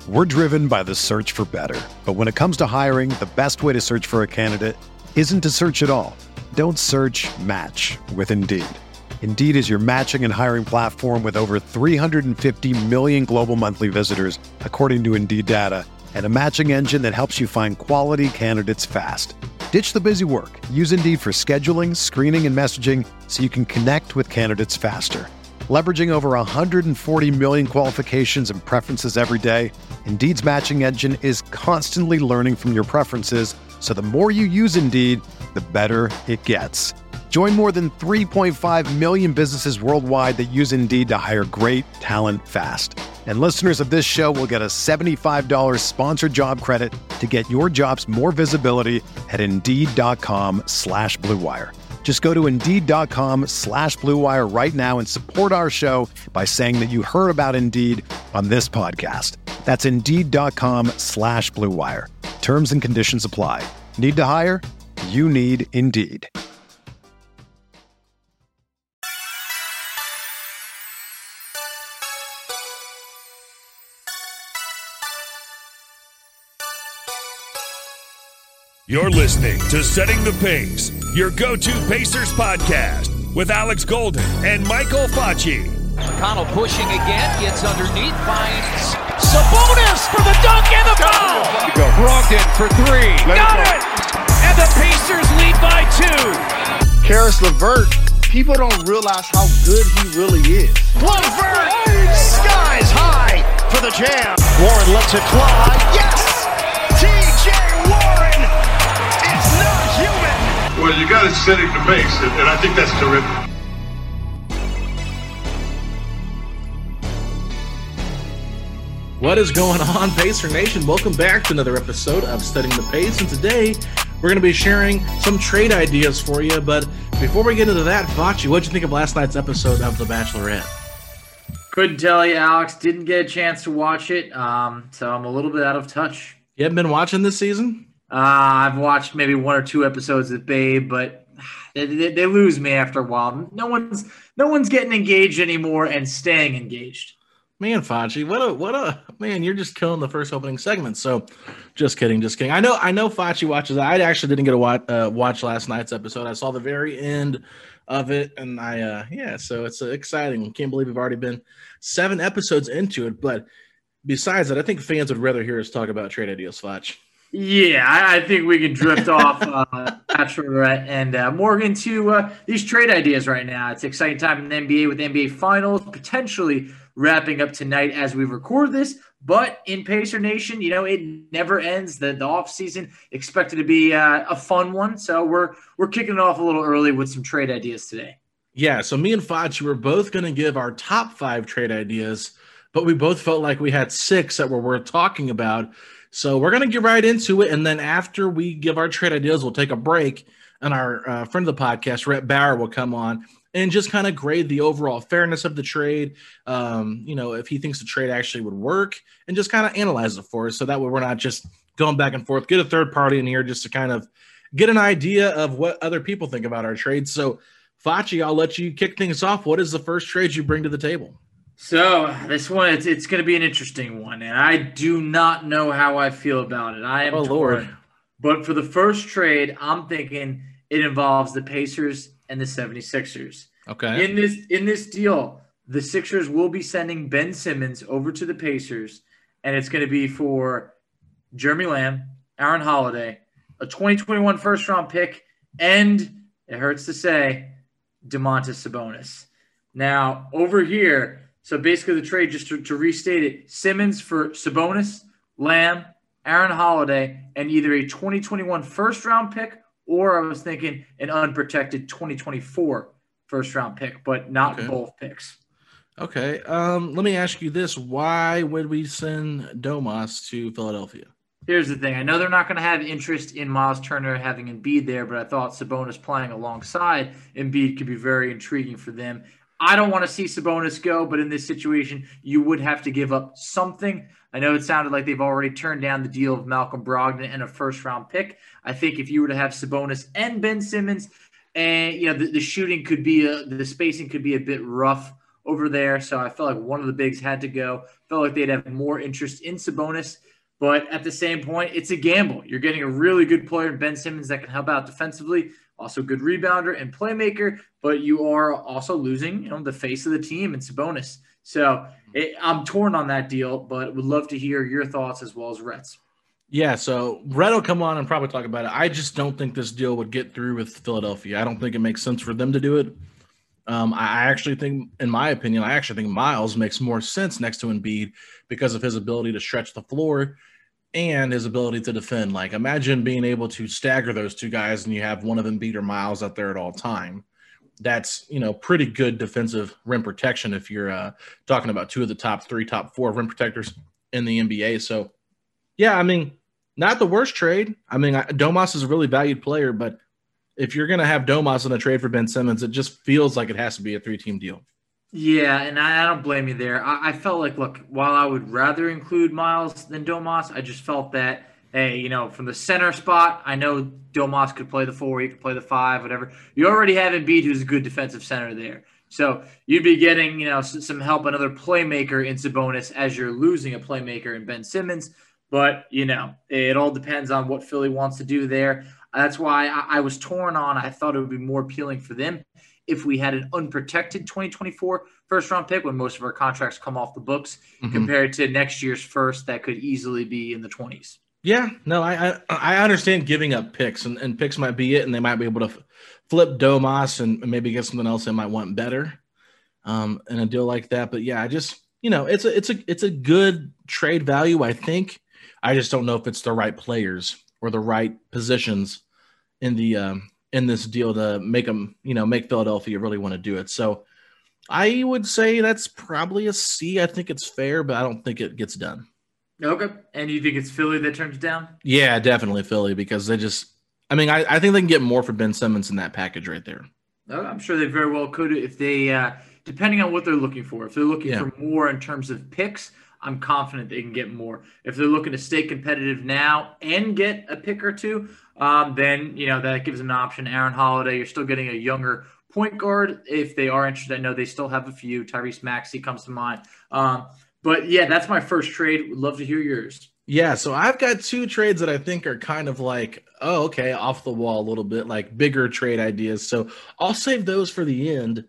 We're driven by the search for better. But when it comes to hiring, the best way to search for a candidate isn't to search at all. Don't search, match with Indeed. Indeed is your matching and hiring platform with over 350 million global monthly visitors, according to Indeed data, and a matching engine that helps you find quality candidates fast. Ditch the busy work. Use Indeed for scheduling, screening, and messaging so you can connect with candidates faster. Leveraging over 140 million qualifications and preferences every day, Indeed's matching engine is constantly learning from your preferences, so the more you use Indeed, the better it gets. Join more than 3.5 million businesses worldwide that use Indeed to hire great talent fast. And listeners of this show will get a $75 sponsored job credit to get your jobs more visibility at Indeed.com/Blue Wire. Just go to Indeed.com/Blue Wire right now and support our show by saying that you heard about Indeed on this podcast. That's Indeed.com/Blue Wire. Terms and conditions apply. Need to hire? You need Indeed. You're listening to Setting the Pace, your go-to Pacers podcast with Alex Golden and Michael Facci. McConnell pushing again, gets underneath, finds Sabonis for the dunk and the foul. Brogdon for three. Got it! And the Pacers lead by 2. Karis LeVert, people don't realize how good he really is. LeVert, skies high for the jam. Warren lets it fly. Yes! TJ Warren! Well, you got to set it the pace, and I think that's terrific. What is going on, Pacer Nation? Welcome back to another episode of Studying the Pace, and today we're going to be sharing some trade ideas for you. But before we get into that, Facci, what'd you think of last night's episode of The Bachelorette? Couldn't tell you, Alex. Didn't get a chance to watch it, so I'm a little bit out of touch. You haven't been watching this season? I've watched maybe 1 or 2 episodes of Babe, but they lose me after a while. No one's getting engaged anymore and staying engaged. Man, Facci, what a man! You're just killing the first opening segment. So, just kidding. I know Facci watches. I actually didn't get to watch last night's episode. I saw the very end of it, and so it's exciting. Can't believe we've already been 7 episodes into it. But besides that, I think fans would rather hear us talk about trade ideas, Facci. Yeah, I think we can drift off Bachelorette and more into these trade ideas right now. It's an exciting time in the NBA with NBA Finals potentially wrapping up tonight as we record this. But in Pacer Nation, it never ends. The offseason expected to be a fun one. So we're kicking it off a little early with some trade ideas today. Yeah, so me and Facci were both going to give our top 5 trade ideas, but we both felt like we had 6 that were worth talking about. So we're going to get right into it, and then after we give our trade ideas, we'll take a break, and our friend of the podcast, Rhett Bauer, will come on and just kind of grade the overall fairness of the trade, if he thinks the trade actually would work, and just kind of analyze it for us so that way we're not just going back and forth. Get a third party in here just to kind of get an idea of what other people think about our trades. So, Facci, I'll let you kick things off. What is the first trade you bring to the table? So this one, it's going to be an interesting one, and I do not know how I feel about it. I am torn. Lord. But for the first trade, I'm thinking it involves the Pacers and the 76ers. Okay. In this deal, the Sixers will be sending Ben Simmons over to the Pacers, and it's going to be for Jeremy Lamb, Aaron Holiday, a 2021 first-round pick, and, it hurts to say, Domantas Sabonis. Now, over here, so basically the trade, just to restate it, Simmons for Sabonis, Lamb, Aaron Holiday, and either a 2021 first-round pick or I was thinking an unprotected 2024 first-round pick, but not both picks. Okay. Let me ask you this. Why would we send Domas to Philadelphia? Here's the thing. I know they're not going to have interest in Miles Turner having Embiid there, but I thought Sabonis playing alongside Embiid could be very intriguing for them. I don't want to see Sabonis go, but in this situation, you would have to give up something. I know it sounded like they've already turned down the deal of Malcolm Brogdon and a first-round pick. I think if you were to have Sabonis and Ben Simmons, and the shooting could be the spacing could be a bit rough over there. So I felt like one of the bigs had to go. Felt like they'd have more interest in Sabonis. But at the same point, it's a gamble. You're getting a really good player in Ben Simmons that can help out defensively, also good rebounder and playmaker, but you are also losing, the face of the team in Sabonis. So I'm torn on that deal, but would love to hear your thoughts as well as Rhett's. Yeah, so Rhett will come on and probably talk about it. I just don't think this deal would get through with Philadelphia. I don't think it makes sense for them to do it. I actually think, in my opinion, Miles makes more sense next to Embiid because of his ability to stretch the floor and his ability to defend. Like, imagine being able to stagger those two guys and you have one of Embiid or Miles out there at all time. That's, pretty good defensive rim protection if you're talking about two of the top 3, top 4 rim protectors in the NBA. So, yeah, not the worst trade. Domas is a really valued player, but if you're going to have Domas in a trade for Ben Simmons, it just feels like it has to be a 3-team deal. Yeah, and I don't blame you there. I felt like, look, while I would rather include Miles than Domas, I just felt that, hey, from the center spot, I know Domas could play the 4, he could play the 5, whatever. You already have Embiid, who's a good defensive center there. So you'd be getting, some help, another playmaker in Sabonis as you're losing a playmaker in Ben Simmons. But, it all depends on what Philly wants to do there. That's why I was torn on. I thought it would be more appealing for them if we had an unprotected 2024 first-round pick when most of our contracts come off the books compared to next year's first that could easily be in the 20s. Yeah, no, I understand giving up picks, and picks might be it, and they might be able to flip Domas and maybe get something else they might want better in a deal like that. But, yeah, I just it's a good trade value, I think. I just don't know if it's the right players or the right positions in the in this deal to make them, make Philadelphia really want to do it. So I would say that's probably a C. I think it's fair, but I don't think it gets done. Okay. And you think it's Philly that turns it down? Yeah, definitely Philly, because they just – I think they can get more for Ben Simmons in that package right there. I'm sure they very well could if they depending on what they're looking for. If they're looking for more in terms of picks, I'm confident they can get more. If they're looking to stay competitive now and get a pick or two, then, that gives them an option. Aaron Holiday, you're still getting a younger point guard. If they are interested, I know they still have a few. Tyrese Maxey comes to mind. But, yeah, that's my first trade. Would love to hear yours. Yeah, so I've got 2 trades that I think are kind of like, oh, okay, off the wall a little bit, like bigger trade ideas. So I'll save those for the end.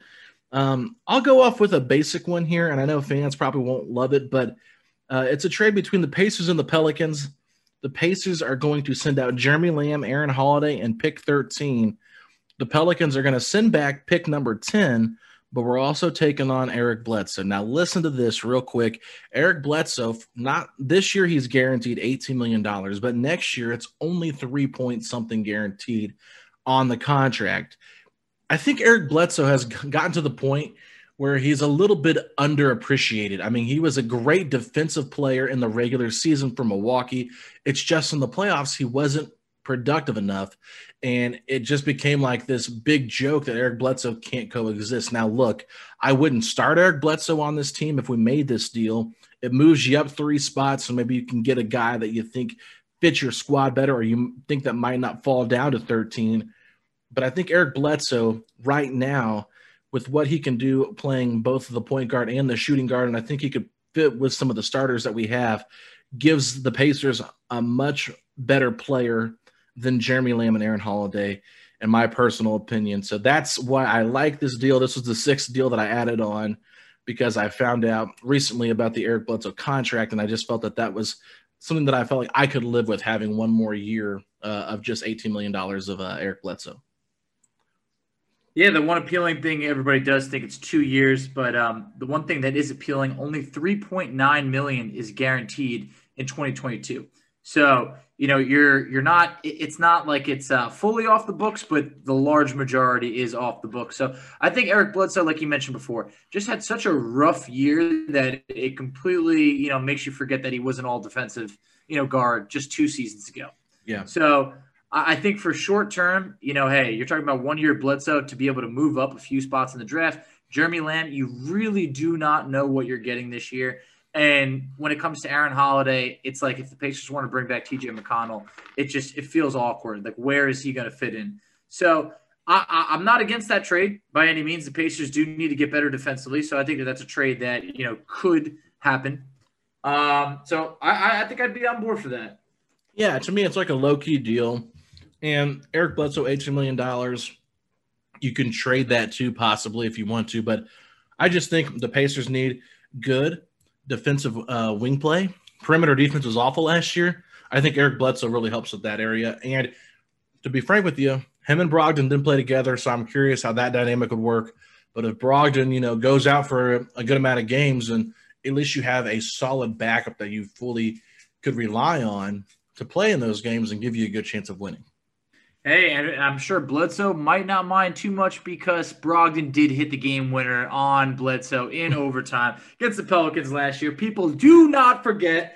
I'll go off with a basic one here, and I know fans probably won't love it, but it's a trade between the Pacers and the Pelicans. The Pacers are going to send out Jeremy Lamb, Aaron Holiday, and pick 13. The Pelicans are going to send back pick number 10, but we're also taking on Eric Bledsoe. Now, listen to this real quick. Eric Bledsoe, not this year he's guaranteed $18 million, but next year it's only 3-point-something guaranteed on the contract. I think Eric Bledsoe has gotten to the point where he's a little bit underappreciated. He was a great defensive player in the regular season for Milwaukee. It's just in the playoffs he wasn't productive enough, and it just became like this big joke that Eric Bledsoe can't coexist. Now, look, I wouldn't start Eric Bledsoe on this team if we made this deal. It moves you up 3 spots, so maybe you can get a guy that you think fits your squad better, or you think that might not fall down to 13. But I think Eric Bledsoe right now, with what he can do playing both the point guard and the shooting guard, and I think he could fit with some of the starters that we have, gives the Pacers a much better player than Jeremy Lamb and Aaron Holiday, in my personal opinion. So that's why I like this deal. This was the 6th deal that I added on because I found out recently about the Eric Bledsoe contract, and I just felt that that was something that I felt like I could live with, having one more year of just $18 million of Eric Bledsoe. Yeah, the one appealing thing, everybody does think it's 2 years, but the one thing that is appealing, only $3.9 million is guaranteed in 2022. So, you're not, it's not like it's fully off the books, but the large majority is off the books. So I think Eric Bledsoe, like you mentioned before, just had such a rough year that it completely, makes you forget that he was an all defensive, guard just 2 seasons ago. Yeah. So I think for short term, hey, you're talking about 1 year Bledsoe to be able to move up a few spots in the draft. Jeremy Lamb, you really do not know what you're getting this year. And when it comes to Aaron Holiday, it's like if the Pacers want to bring back TJ McConnell, it feels awkward. Like, where is he going to fit in? So I'm not against that trade by any means. The Pacers do need to get better defensively, so I think that's a trade that could happen. So I think I'd be on board for that. Yeah, to me, it's like a low-key deal. And Eric Bledsoe, $18 million. You can trade that too, possibly, if you want to. But I just think the Pacers need good defensive wing play. Perimeter defense was awful last year. I think Eric Bledsoe really helps with that area. And to be frank with you, him and Brogdon didn't play together, so I'm curious how that dynamic would work. But if Brogdon, goes out for a good amount of games, and at least you have a solid backup that you fully could rely on to play in those games and give you a good chance of winning. Hey, and I'm sure Bledsoe might not mind too much because Brogdon did hit the game winner on Bledsoe in overtime against the Pelicans last year. People do not forget.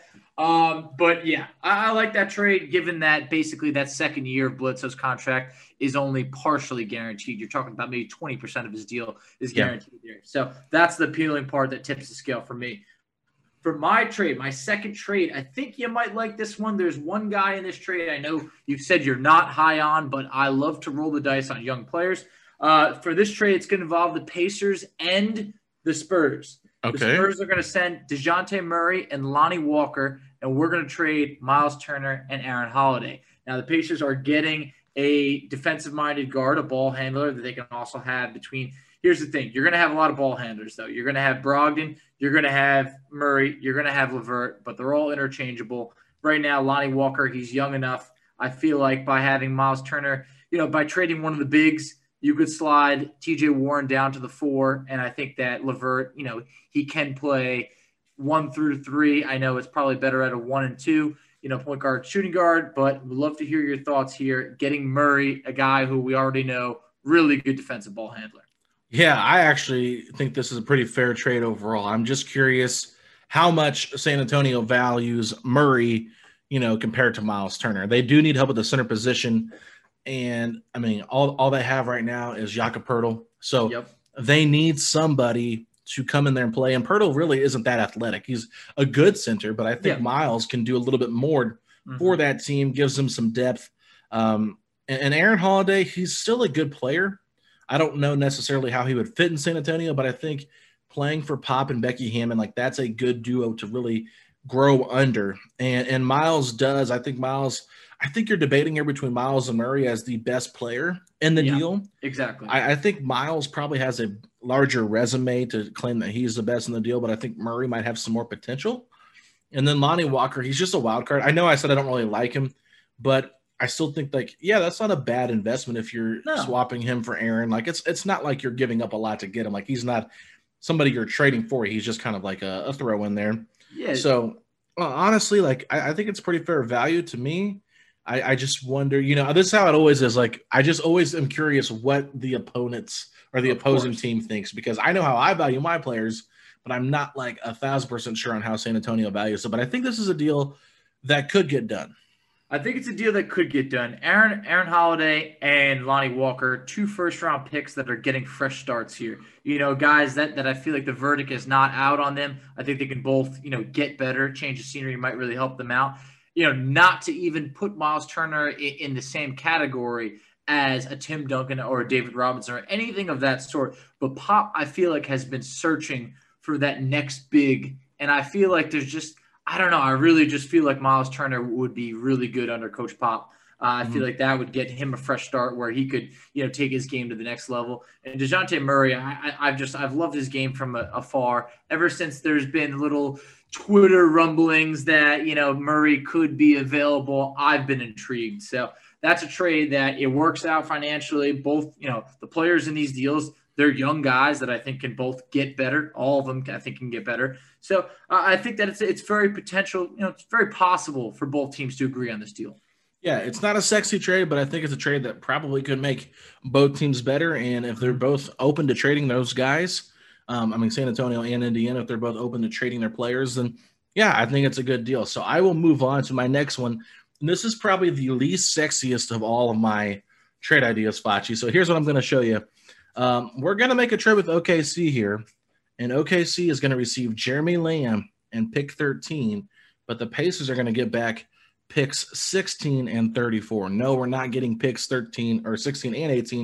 But yeah, I like that trade given that basically that second year of Bledsoe's contract is only partially guaranteed. You're talking about maybe 20% of his deal is guaranteed there. So that's the appealing part that tips the scale for me. For my trade, my second trade, I think you might like this one. There's one guy in this trade I know you've said you're not high on, but I love to roll the dice on young players. For this trade, it's going to involve the Pacers and the Spurs. Okay. The Spurs are going to send DeJounte Murray and Lonnie Walker, and we're going to trade Miles Turner and Aaron Holiday. Now, the Pacers are getting a defensive-minded guard, a ball handler that they can also have between. Here's the thing. You're going to have a lot of ball handlers, though. You're going to have Brogdon. You're going to have Murray. You're going to have LeVert, but they're all interchangeable. Right now, Lonnie Walker, he's young enough. I feel like by having Miles Turner, by trading one of the bigs, you could slide TJ Warren down to the 4, and I think that LeVert, he can play 1 through 3. I know it's probably better at a 1 and 2, point guard, shooting guard, but would love to hear your thoughts here. Getting Murray, a guy who we already know, really good defensive ball handler. Yeah, I actually think this is a pretty fair trade overall. I'm just curious how much San Antonio values Murray, compared to Miles Turner. They do need help at the center position. And, I mean, all they have right now is Jakob Poeltl. So They need somebody to come in there and play. And Poeltl really isn't that athletic. He's a good center, but I think Miles can do a little bit more for that team, gives them some depth. And Aaron Holiday, he's still a good player. I don't know necessarily how he would fit in San Antonio, but I think playing for Pop and Becky Hammond, that's a good duo to really grow under. And Miles does. I think you're debating here between Miles and Murray as the best player in the deal. Exactly. I think Miles probably has a larger resume to claim that he's the best in the deal, but I think Murray might have some more potential. And then Lonnie Walker, he's just a wild card. I know I said I don't really like him, but I still think that's not a bad investment if you're swapping him for Aaron. It's not like you're giving up a lot to get him. He's not somebody you're trading for. He's just kind of like a throw in there. Yeah. So honestly, I think it's pretty fair value to me. I just wonder, this is how it always is. I just always am curious what the opponents or the opposing team thinks, because I know how I value my players, but I'm not 1,000% sure on how San Antonio values it. But I think this is a deal that could get done. I think it's a deal that could get done. Aaron Holiday and Lonnie Walker, 2 first-round picks that are getting fresh starts here. Guys that I feel like the verdict is not out on them. I think they can both, get better. Change of scenery might really help them out. Not to even put Miles Turner in the same category as a Tim Duncan or a David Robinson or anything of that sort. But Pop, I feel like, has been searching for that next big. And I feel like there's just – I don't know. I really just feel like Miles Turner would be really good under Coach Pop. I feel like that would get him a fresh start where he could, take his game to the next level. And DeJounte Murray, I've loved his game from afar ever since there's been little Twitter rumblings that, Murray could be available. I've been intrigued. So that's a trade that it works out financially. Both, the players in these deals, they're young guys that I think can both get better. All of them, I think, can get better. So I think that it's very potential. It's very possible for both teams to agree on this deal. Yeah, it's not a sexy trade, but I think it's a trade that probably could make both teams better. And if they're both open to trading those guys, San Antonio and Indiana, if they're both open to trading their players, then yeah, I think it's a good deal. So I will move on to my next one. And this is probably the least sexiest of all of my trade ideas, Facci. So here's what I'm going to show you. We're going to make a trade with OKC here, and OKC is going to receive Jeremy Lamb and pick 13, but the Pacers are going to get back picks 16 and 34. No, we're not getting picks 13 or 16 and 18.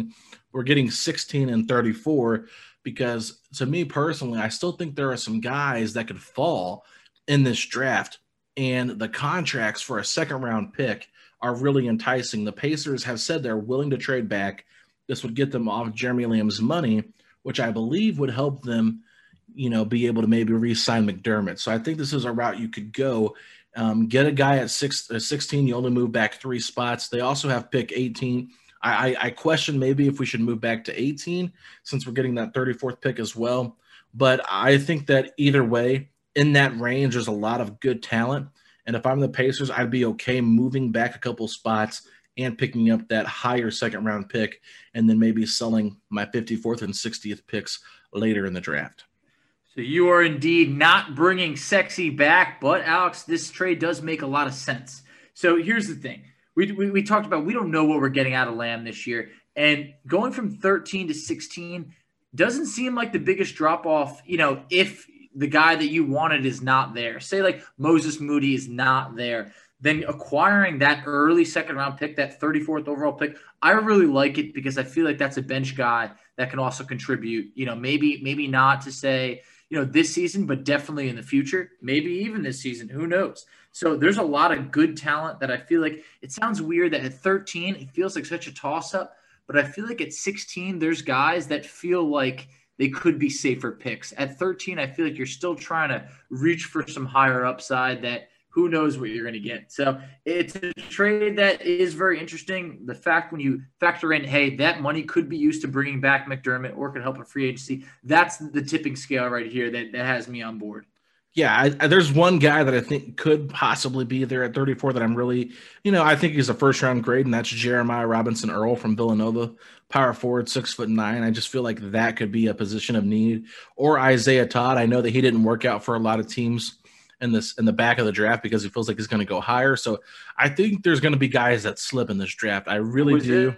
we're getting 16 and 34, because to me personally, I still think there are some guys that could fall in this draft, and the contracts for a second round pick are really enticing. The Pacers have said they're willing to trade back. This would get them off Jeremy Lamb's money, which I believe would help them, be able to maybe re-sign McDermott. So I think this is a route you could go. Get a guy at 16. You only move back 3 spots. They also have pick 18. I question maybe if we should move back to 18 since we're getting that 34th pick as well. But I think that either way, in that range, there's a lot of good talent. And if I'm the Pacers, I'd be okay moving back a couple spots and picking up that higher second round pick, and then maybe selling my 54th and 60th picks later in the draft. So you are indeed not bringing sexy back, but Alex, this trade does make a lot of sense. So here's the thing. We talked about, we don't know what we're getting out of Lamb this year, and going from 13 to 16 doesn't seem like the biggest drop off, if the guy that you wanted is not there. Say like Moses Moody is not there. Then acquiring that early second round pick, that 34th overall pick, I really like it because I feel like that's a bench guy that can also contribute, maybe not to say, this season, but definitely in the future, maybe even this season, who knows? So there's a lot of good talent that I feel like, it sounds weird that at 13, it feels like such a toss up, but I feel like at 16, there's guys that feel like they could be safer picks. At 13, I feel like you're still trying to reach for some higher upside that who knows what you're going to get. So it's a trade that is very interesting. The fact when you factor in, hey, that money could be used to bringing back McDermott or could help in free agency, that's the tipping scale right here that has me on board. Yeah, there's one guy that I think could possibly be there at 34 that I'm really, I think he's a first-round grade, and that's Jeremiah Robinson Earl from Villanova, power forward, 6'9". I just feel like that could be a position of need. Or Isaiah Todd. I know that he didn't work out for a lot of teams in the back of the draft because he feels like he's going to go higher. So I think there's going to be guys that slip in this draft. I really do.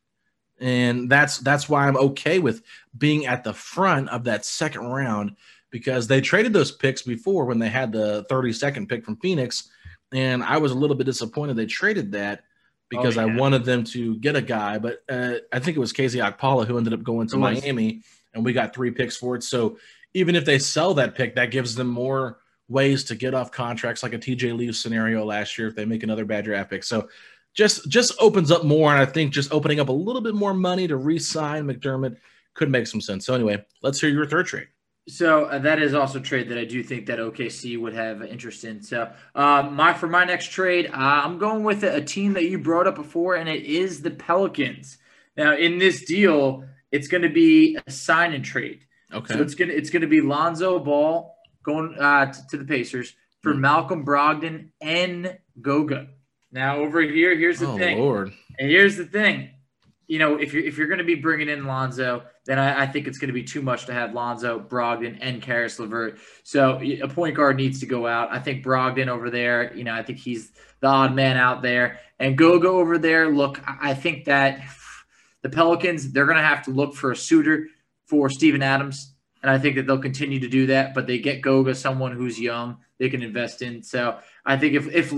And that's why I'm okay with being at the front of that second round, because they traded those picks before when they had the 32nd pick from Phoenix, and I was a little bit disappointed they traded that because I wanted them to get a guy. But I think it was KZ Okpala who ended up going to Miami, and we got 3 picks for it. So even if they sell that pick, that gives them more ways to get off contracts, like a TJ Leaf scenario last year if they make another bad draft pick. So just opens up more, and I think just opening up a little bit more money to re-sign McDermott could make some sense. So anyway, let's hear your third trade. So that is also a trade that I do think that OKC would have interest in. So for my next trade, I'm going with a team that you brought up before, and it is the Pelicans. Now, in this deal, it's going to be a sign and trade. Okay. So it's going to be Lonzo Ball going to the Pacers for Malcolm Brogdon and Goga. Now, over here, here's the thing. Lord. And here's the thing. If you're going to be bringing in Lonzo, then I think it's going to be too much to have Lonzo, Brogdon, and Karis LeVert. So a point guard needs to go out. I think Brogdon over there, I think he's the odd man out there. And Goga over there, look, I think that the Pelicans, they're going to have to look for a suitor for Steven Adams. And I think that they'll continue to do that. But they get Goga, someone who's young, they can invest in. So I think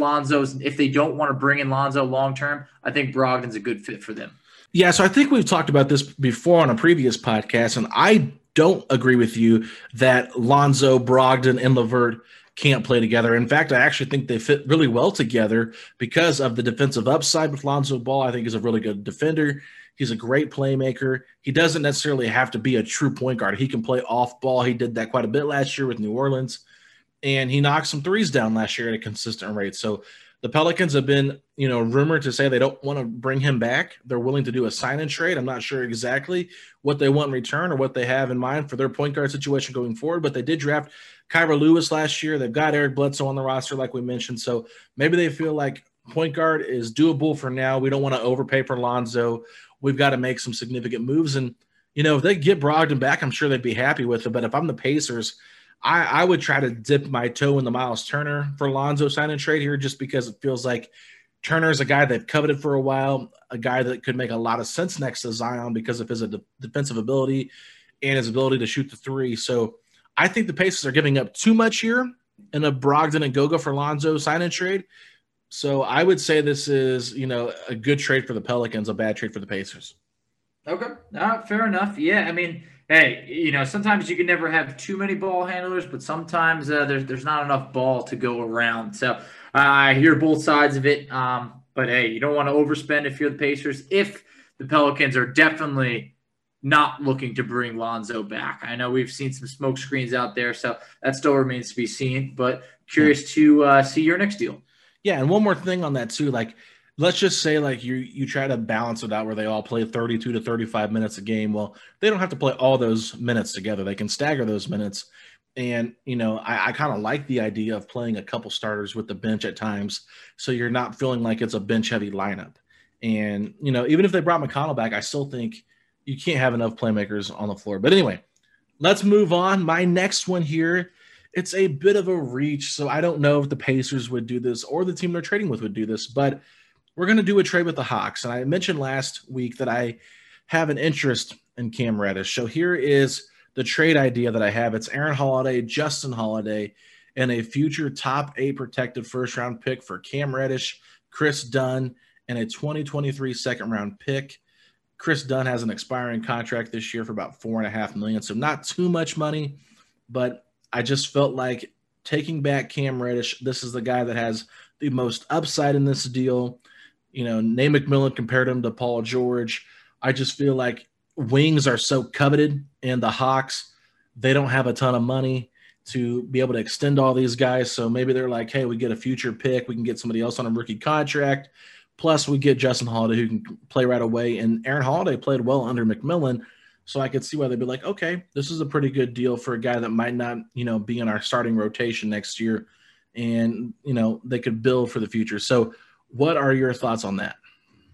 if they don't want to bring in Lonzo long-term, I think Brogdon's a good fit for them. Yeah, so I think we've talked about this before on a previous podcast, and I don't agree with you that Lonzo, Brogdon, and LeVert can't play together. In fact, I actually think they fit really well together because of the defensive upside with Lonzo Ball. I think he's a really good defender. He's a great playmaker. He doesn't necessarily have to be a true point guard. He can play off ball. He did that quite a bit last year with New Orleans, and he knocked some threes down last year at a consistent rate. So the Pelicans have been, rumored to say they don't want to bring him back. They're willing to do a sign and trade. I'm not sure exactly what they want in return or what they have in mind for their point guard situation going forward, but they did draft Kyra Lewis last year. They've got Eric Bledsoe on the roster, like we mentioned. So maybe they feel like point guard is doable for now. We don't want to overpay for Lonzo. We've got to make some significant moves. And, if they get Brogdon back, I'm sure they'd be happy with it. But if I'm the Pacers, I would try to dip my toe in the Miles Turner for Lonzo sign and trade here, just because it feels like Turner is a guy they've coveted for a while, a guy that could make a lot of sense next to Zion because of his defensive ability and his ability to shoot the three. So I think the Pacers are giving up too much here in a Brogdon and Goga for Lonzo sign and trade. So I would say this is, a good trade for the Pelicans, a bad trade for the Pacers. Okay. Fair enough. Yeah. I mean, hey, sometimes you can never have too many ball handlers, but sometimes there's not enough ball to go around. So I hear both sides of it. But hey, you don't want to overspend if you're the Pacers. If the Pelicans are definitely not looking to bring Lonzo back. I know we've seen some smoke screens out there, so that still remains to be seen. But curious to see your next deal. Yeah, and one more thing on that too, like let's just say like you try to balance it out where they all play 32 to 35 minutes a game. Well, they don't have to play all those minutes together. They can stagger those minutes. And, I kind of like the idea of playing a couple starters with the bench at times so you're not feeling like it's a bench-heavy lineup. And, even if they brought McConnell back, I still think you can't have enough playmakers on the floor. But anyway, let's move on. My next one here, it's a bit of a reach, so I don't know if the Pacers would do this or the team they're trading with would do this, but we're going to do a trade with the Hawks. And I mentioned last week that I have an interest in Cam Reddish. So here is the trade idea that I have. It's Aaron Holiday, Justin Holiday, and a future top 8 protected first-round pick for Cam Reddish, Chris Dunn, and a 2023 second-round pick. Chris Dunn has an expiring contract this year for about $4.5 million, so not too much money, but I just felt like taking back Cam Reddish, this is the guy that has the most upside in this deal. Nate McMillan compared him to Paul George. I just feel like wings are so coveted, and the Hawks, they don't have a ton of money to be able to extend all these guys. So maybe they're like, hey, we get a future pick. We can get somebody else on a rookie contract. Plus we get Justin Holiday who can play right away. And Aaron Holiday played well under McMillan. So I could see why they'd be like, okay, this is a pretty good deal for a guy that might not, be in our starting rotation next year. And, they could build for the future. So what are your thoughts on that?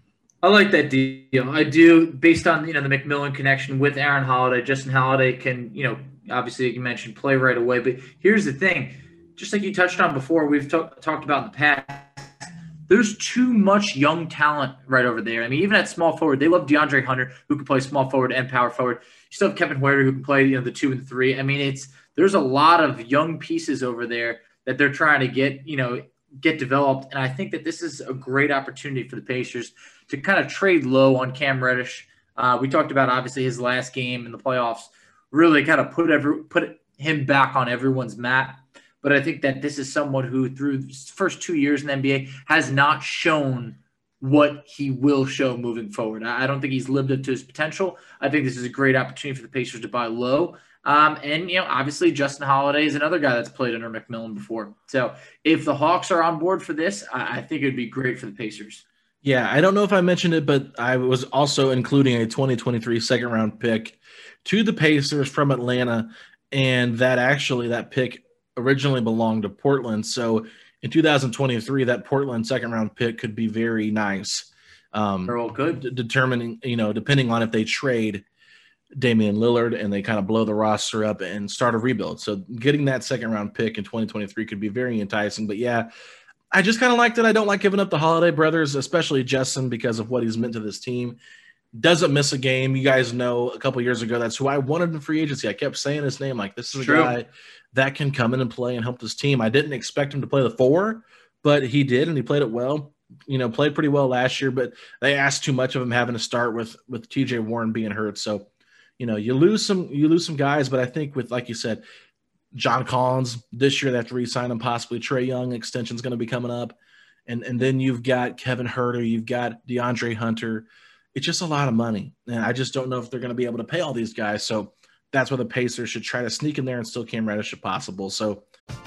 I like that deal. I do, based on, the McMillan connection with Aaron Holiday. Justin Holiday can, obviously, like you mentioned, play right away. But here's the thing. Just like you touched on before, we've talked about in the past, there's too much young talent right over there. I mean, even at small forward, they love DeAndre Hunter, who can play small forward and power forward. You still have Kevin Huerter, who can play, the 2 and 3. I mean, there's a lot of young pieces over there that they're trying to get developed. And I think that this is a great opportunity for the Pacers to kind of trade low on Cam Reddish. We talked about, obviously, his last game in the playoffs really kind of put him back on everyone's map. But I think that this is someone who, through his first 2 years in the NBA, has not shown what he will show moving forward. I don't think he's lived up to his potential. I think this is a great opportunity for the Pacers to buy low. And, obviously Justin Holiday is another guy that's played under McMillan before. So if the Hawks are on board for this, I think it would be great for the Pacers. Yeah, I don't know if I mentioned it, but I was also including a 2023 second-round pick to the Pacers from Atlanta, and that pick originally belonged to Portland. So in 2023, that Portland second-round pick could be very nice. They're all good. Determining, depending on if they trade Damian Lillard and they kind of blow the roster up and start a rebuild. So getting that second-round pick in 2023 could be very enticing. But, yeah, I just kind of liked it. I don't like giving up the Holiday brothers, especially Justin, because of what he's meant to this team. Doesn't miss a game. You guys know a couple years ago, that's who I wanted in free agency. I kept saying his name, like, this is a guy that can come in and play and help this team. I didn't expect him to play the 4, but he did, and he played it well. Played pretty well last year, but they asked too much of him having to start with TJ Warren being hurt. So, you lose some guys, but I think with, like you said, John Collins this year, they have to re-sign him, possibly Trae Young extension's going to be coming up. And then you've got Kevin Huerter, you've got DeAndre Hunter. It's just a lot of money. And I just don't know if they're going to be able to pay all these guys. So that's why the Pacers should try to sneak in there and still Cam Reddish if possible. So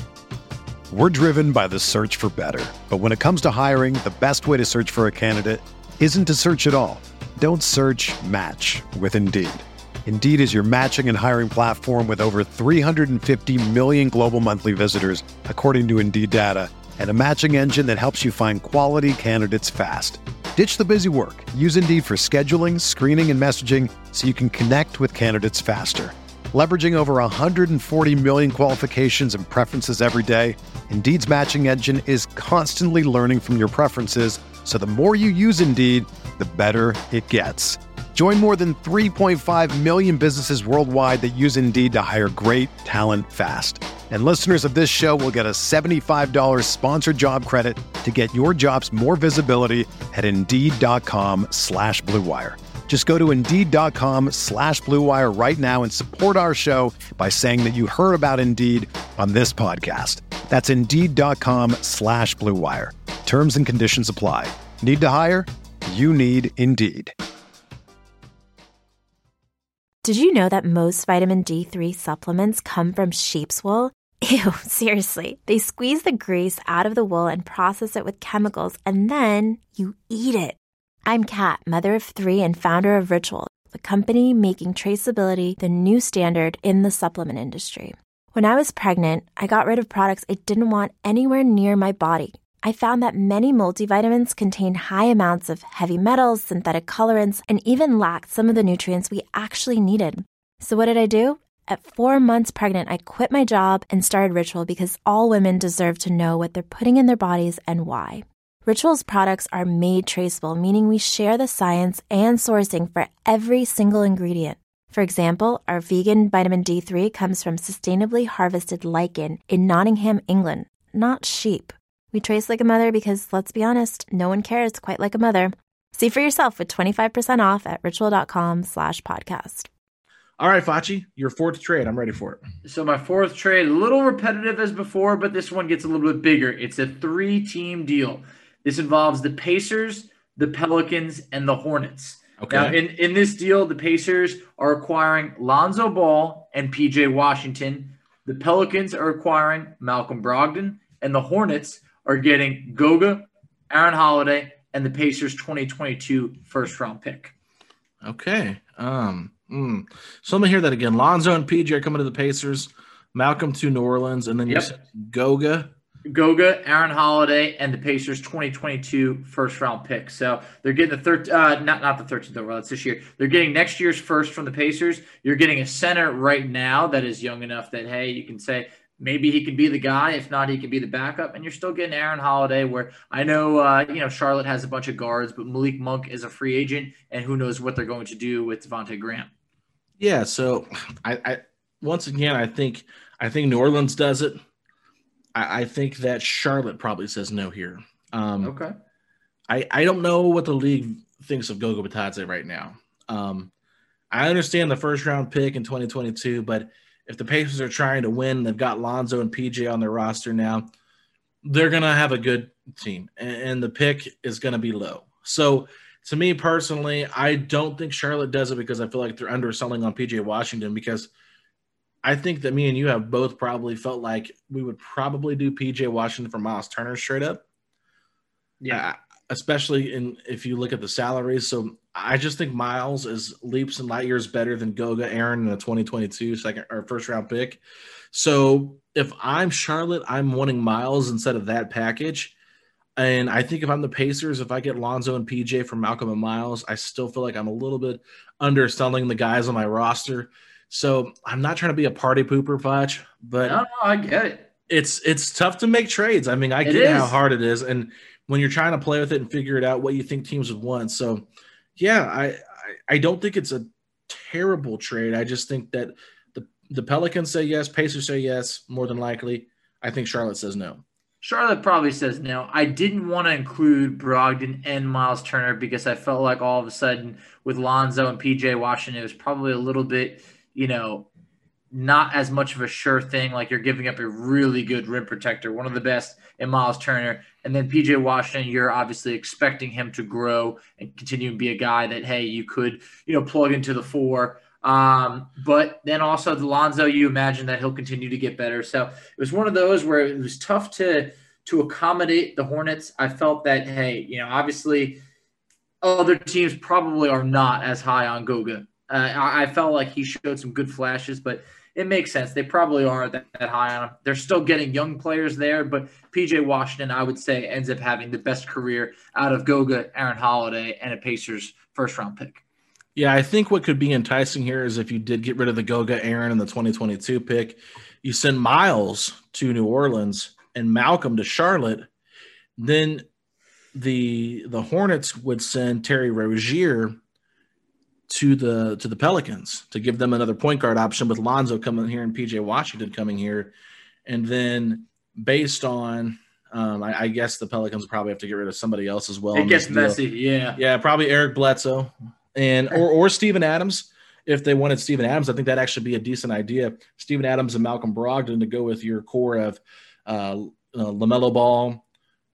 we're driven by the search for better. But when it comes to hiring, the best way to search for a candidate isn't to search at all. Don't search, match with Indeed. Indeed is your matching and hiring platform with over 350 million global monthly visitors, according to Indeed data, and a matching engine that helps you find quality candidates fast. Ditch the busy work. Use Indeed for scheduling, screening, and messaging so you can connect with candidates faster. Leveraging over 140 million qualifications and preferences every day, Indeed's matching engine is constantly learning from your preferences, so the more you use Indeed, the better it gets. Join more than 3.5 million businesses worldwide that use Indeed to hire great talent fast. And listeners of this show will get a $75 sponsored job credit to get your jobs more visibility at Indeed.com/Blue Wire. Just go to Indeed.com/Blue Wire right now and support our show by saying that you heard about Indeed on this podcast. That's Indeed.com/Blue Wire. Terms and conditions apply. Need to hire? You need Indeed. Did you know that most vitamin D3 supplements come from sheep's wool? Ew, seriously. They squeeze the grease out of the wool and process it with chemicals, and then you eat it. I'm Kat, mother of 3 and founder of Ritual, the company making traceability the new standard in the supplement industry. When I was pregnant, I got rid of products I didn't want anywhere near my body. I found that many multivitamins contain high amounts of heavy metals, synthetic colorants, and even lacked some of the nutrients we actually needed. So what did I do? At 4 months pregnant, I quit my job and started Ritual because all women deserve to know what they're putting in their bodies and why. Ritual's products are made traceable, meaning we share the science and sourcing for every single ingredient. For example, our vegan vitamin D3 comes from sustainably harvested lichen in Nottingham, England, not sheep. We trace like a mother because, let's be honest, no one cares quite like a mother. See for yourself with 25% off at ritual.com/podcast. All right, Facci, your fourth trade. I'm ready for it. So my fourth trade, a little repetitive as before, but this one gets a little bit bigger. It's a 3-team deal. This involves the Pacers, the Pelicans, and the Hornets. Okay. Now, in this deal, the Pacers are acquiring Lonzo Ball and P.J. Washington. The Pelicans are acquiring Malcolm Brogdon, and the Hornets are getting Goga, Aaron Holiday, and the Pacers' 2022 first-round pick. Okay. So let me hear that again. Lonzo and PJ are coming to the Pacers, Malcolm to New Orleans, and then you said Goga, Aaron Holiday, and the Pacers' 2022 first-round pick. So they're getting the not the 13th overall. That's this year. They're getting next year's first from the Pacers. You're getting a center right now that is young enough that, hey, you can say maybe he can be the guy. If not, he can be the backup. And you're still getting Aaron Holiday, where I know Charlotte has a bunch of guards, but Malik Monk is a free agent, and who knows what they're going to do with Devontae Graham. Yeah. So I once again, I think New Orleans does it. I think that Charlotte probably says no here. Okay. I don't know what the league thinks of Goga Bitadze right now. I understand the first round pick in 2022, but if the Pacers are trying to win, they've got Lonzo and PJ on their roster now, they're going to have a good team, and the pick is going to be low. So to me personally, I don't think Charlotte does it because I feel like they're underselling on PJ Washington, because I think that me and you have both probably felt like we would probably do PJ Washington for Miles Turner straight up. Yeah. Especially if you look at the salaries. So I just think Miles is leaps and light years better than Goga Aaron in the 2022 second or first round pick. So if I'm Charlotte, I'm wanting Miles instead of that package. And I think if I'm the Pacers, if I get Lonzo and PJ from Malcolm and Miles, I still feel like I'm a little bit underselling the guys on my roster. So I'm not trying to be a party pooper, Fudge, but no, I get it. It's tough to make trades. I mean, I get how hard it is. And when you're trying to play with it and figure it out, what you think teams would want. So yeah, I don't think it's a terrible trade. I just think that the Pelicans say yes, Pacers say yes, more than likely. I think Charlotte says no. Charlotte probably says no. I didn't want to include Brogdon and Miles Turner because I felt like all of a sudden with Lonzo and PJ Washington, it was probably a little bit, not as much of a sure thing. Like you're giving up a really good rim protector, one of the best in Miles Turner. And then PJ Washington, you're obviously expecting him to grow and continue to be a guy that, hey, you could, plug into the 4. But then also the Lonzo, you imagine that he'll continue to get better. So it was one of those where it was tough to accommodate the Hornets. I felt that, hey, obviously other teams probably are not as high on Goga. I felt like he showed some good flashes, but it makes sense. They probably aren't that high on him. They're still getting young players there, but PJ Washington, I would say, ends up having the best career out of Goga, Aaron Holiday, and a Pacers first-round pick. Yeah, I think what could be enticing here is if you did get rid of the Goga Aaron in the 2022 pick, you send Miles to New Orleans and Malcolm to Charlotte, then the Hornets would send Terry Rozier to the Pelicans to give them another point guard option with Lonzo coming here and PJ Washington coming here. And then based on I guess the Pelicans will probably have to get rid of somebody else as well. It gets messy, yeah. Yeah, probably Eric Bledsoe. and or Steven Adams. If they wanted Steven Adams, I think that'd actually be a decent idea. Steven Adams and Malcolm Brogdon to go with your core of LaMelo Ball,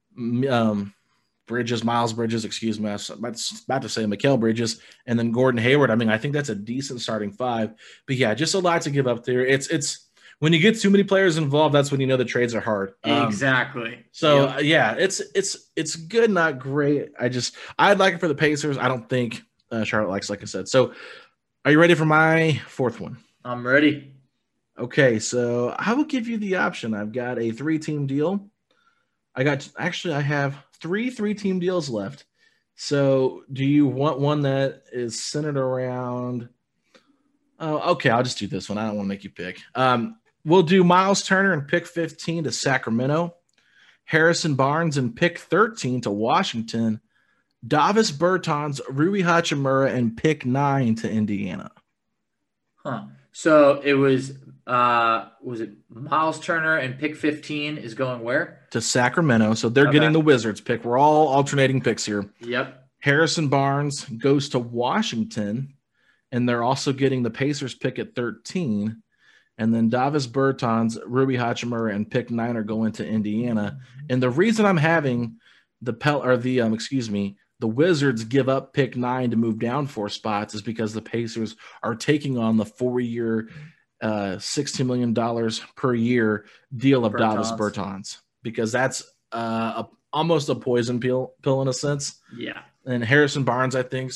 Miles Bridges, excuse me. I was about to say Mikal Bridges, and then Gordon Hayward. I mean, I think that's a decent starting five. But yeah, just a lot to give up there. It's when you get too many players involved, that's when you know the trades are hard. Exactly. So yeah, it's good, not great. I'd like it for the Pacers. I don't think Charlotte likes, like I said. So are you ready for my fourth one? I'm ready. Okay, so I will give you the option. I've got a 3-team deal. I have three 3-team deals left. So do you want one that is centered around okay, I'll just do this one. I don't want to make you pick. We'll do Miles Turner and pick 15 to Sacramento, Harrison Barnes and pick 13 to Washington, Davis Bertans, Rui Hachimura and pick 9 to Indiana. So it was it Miles Turner and pick 15 is going where? To Sacramento. So they're getting the Wizards pick. We're all alternating picks here. Yep. Harrison Barnes goes to Washington, and they're also getting the Pacers pick at 13. And then Davis Bertans, Rui Hachimura, and pick 9 are going to Indiana. And the reason I'm having the Wizards give up pick 9 to move down 4 spots is because the Pacers are taking on the 4-year, $16 million per year deal of Davis Bertans, because that's almost a poison pill in a sense. Yeah. And Harrison Barnes, I think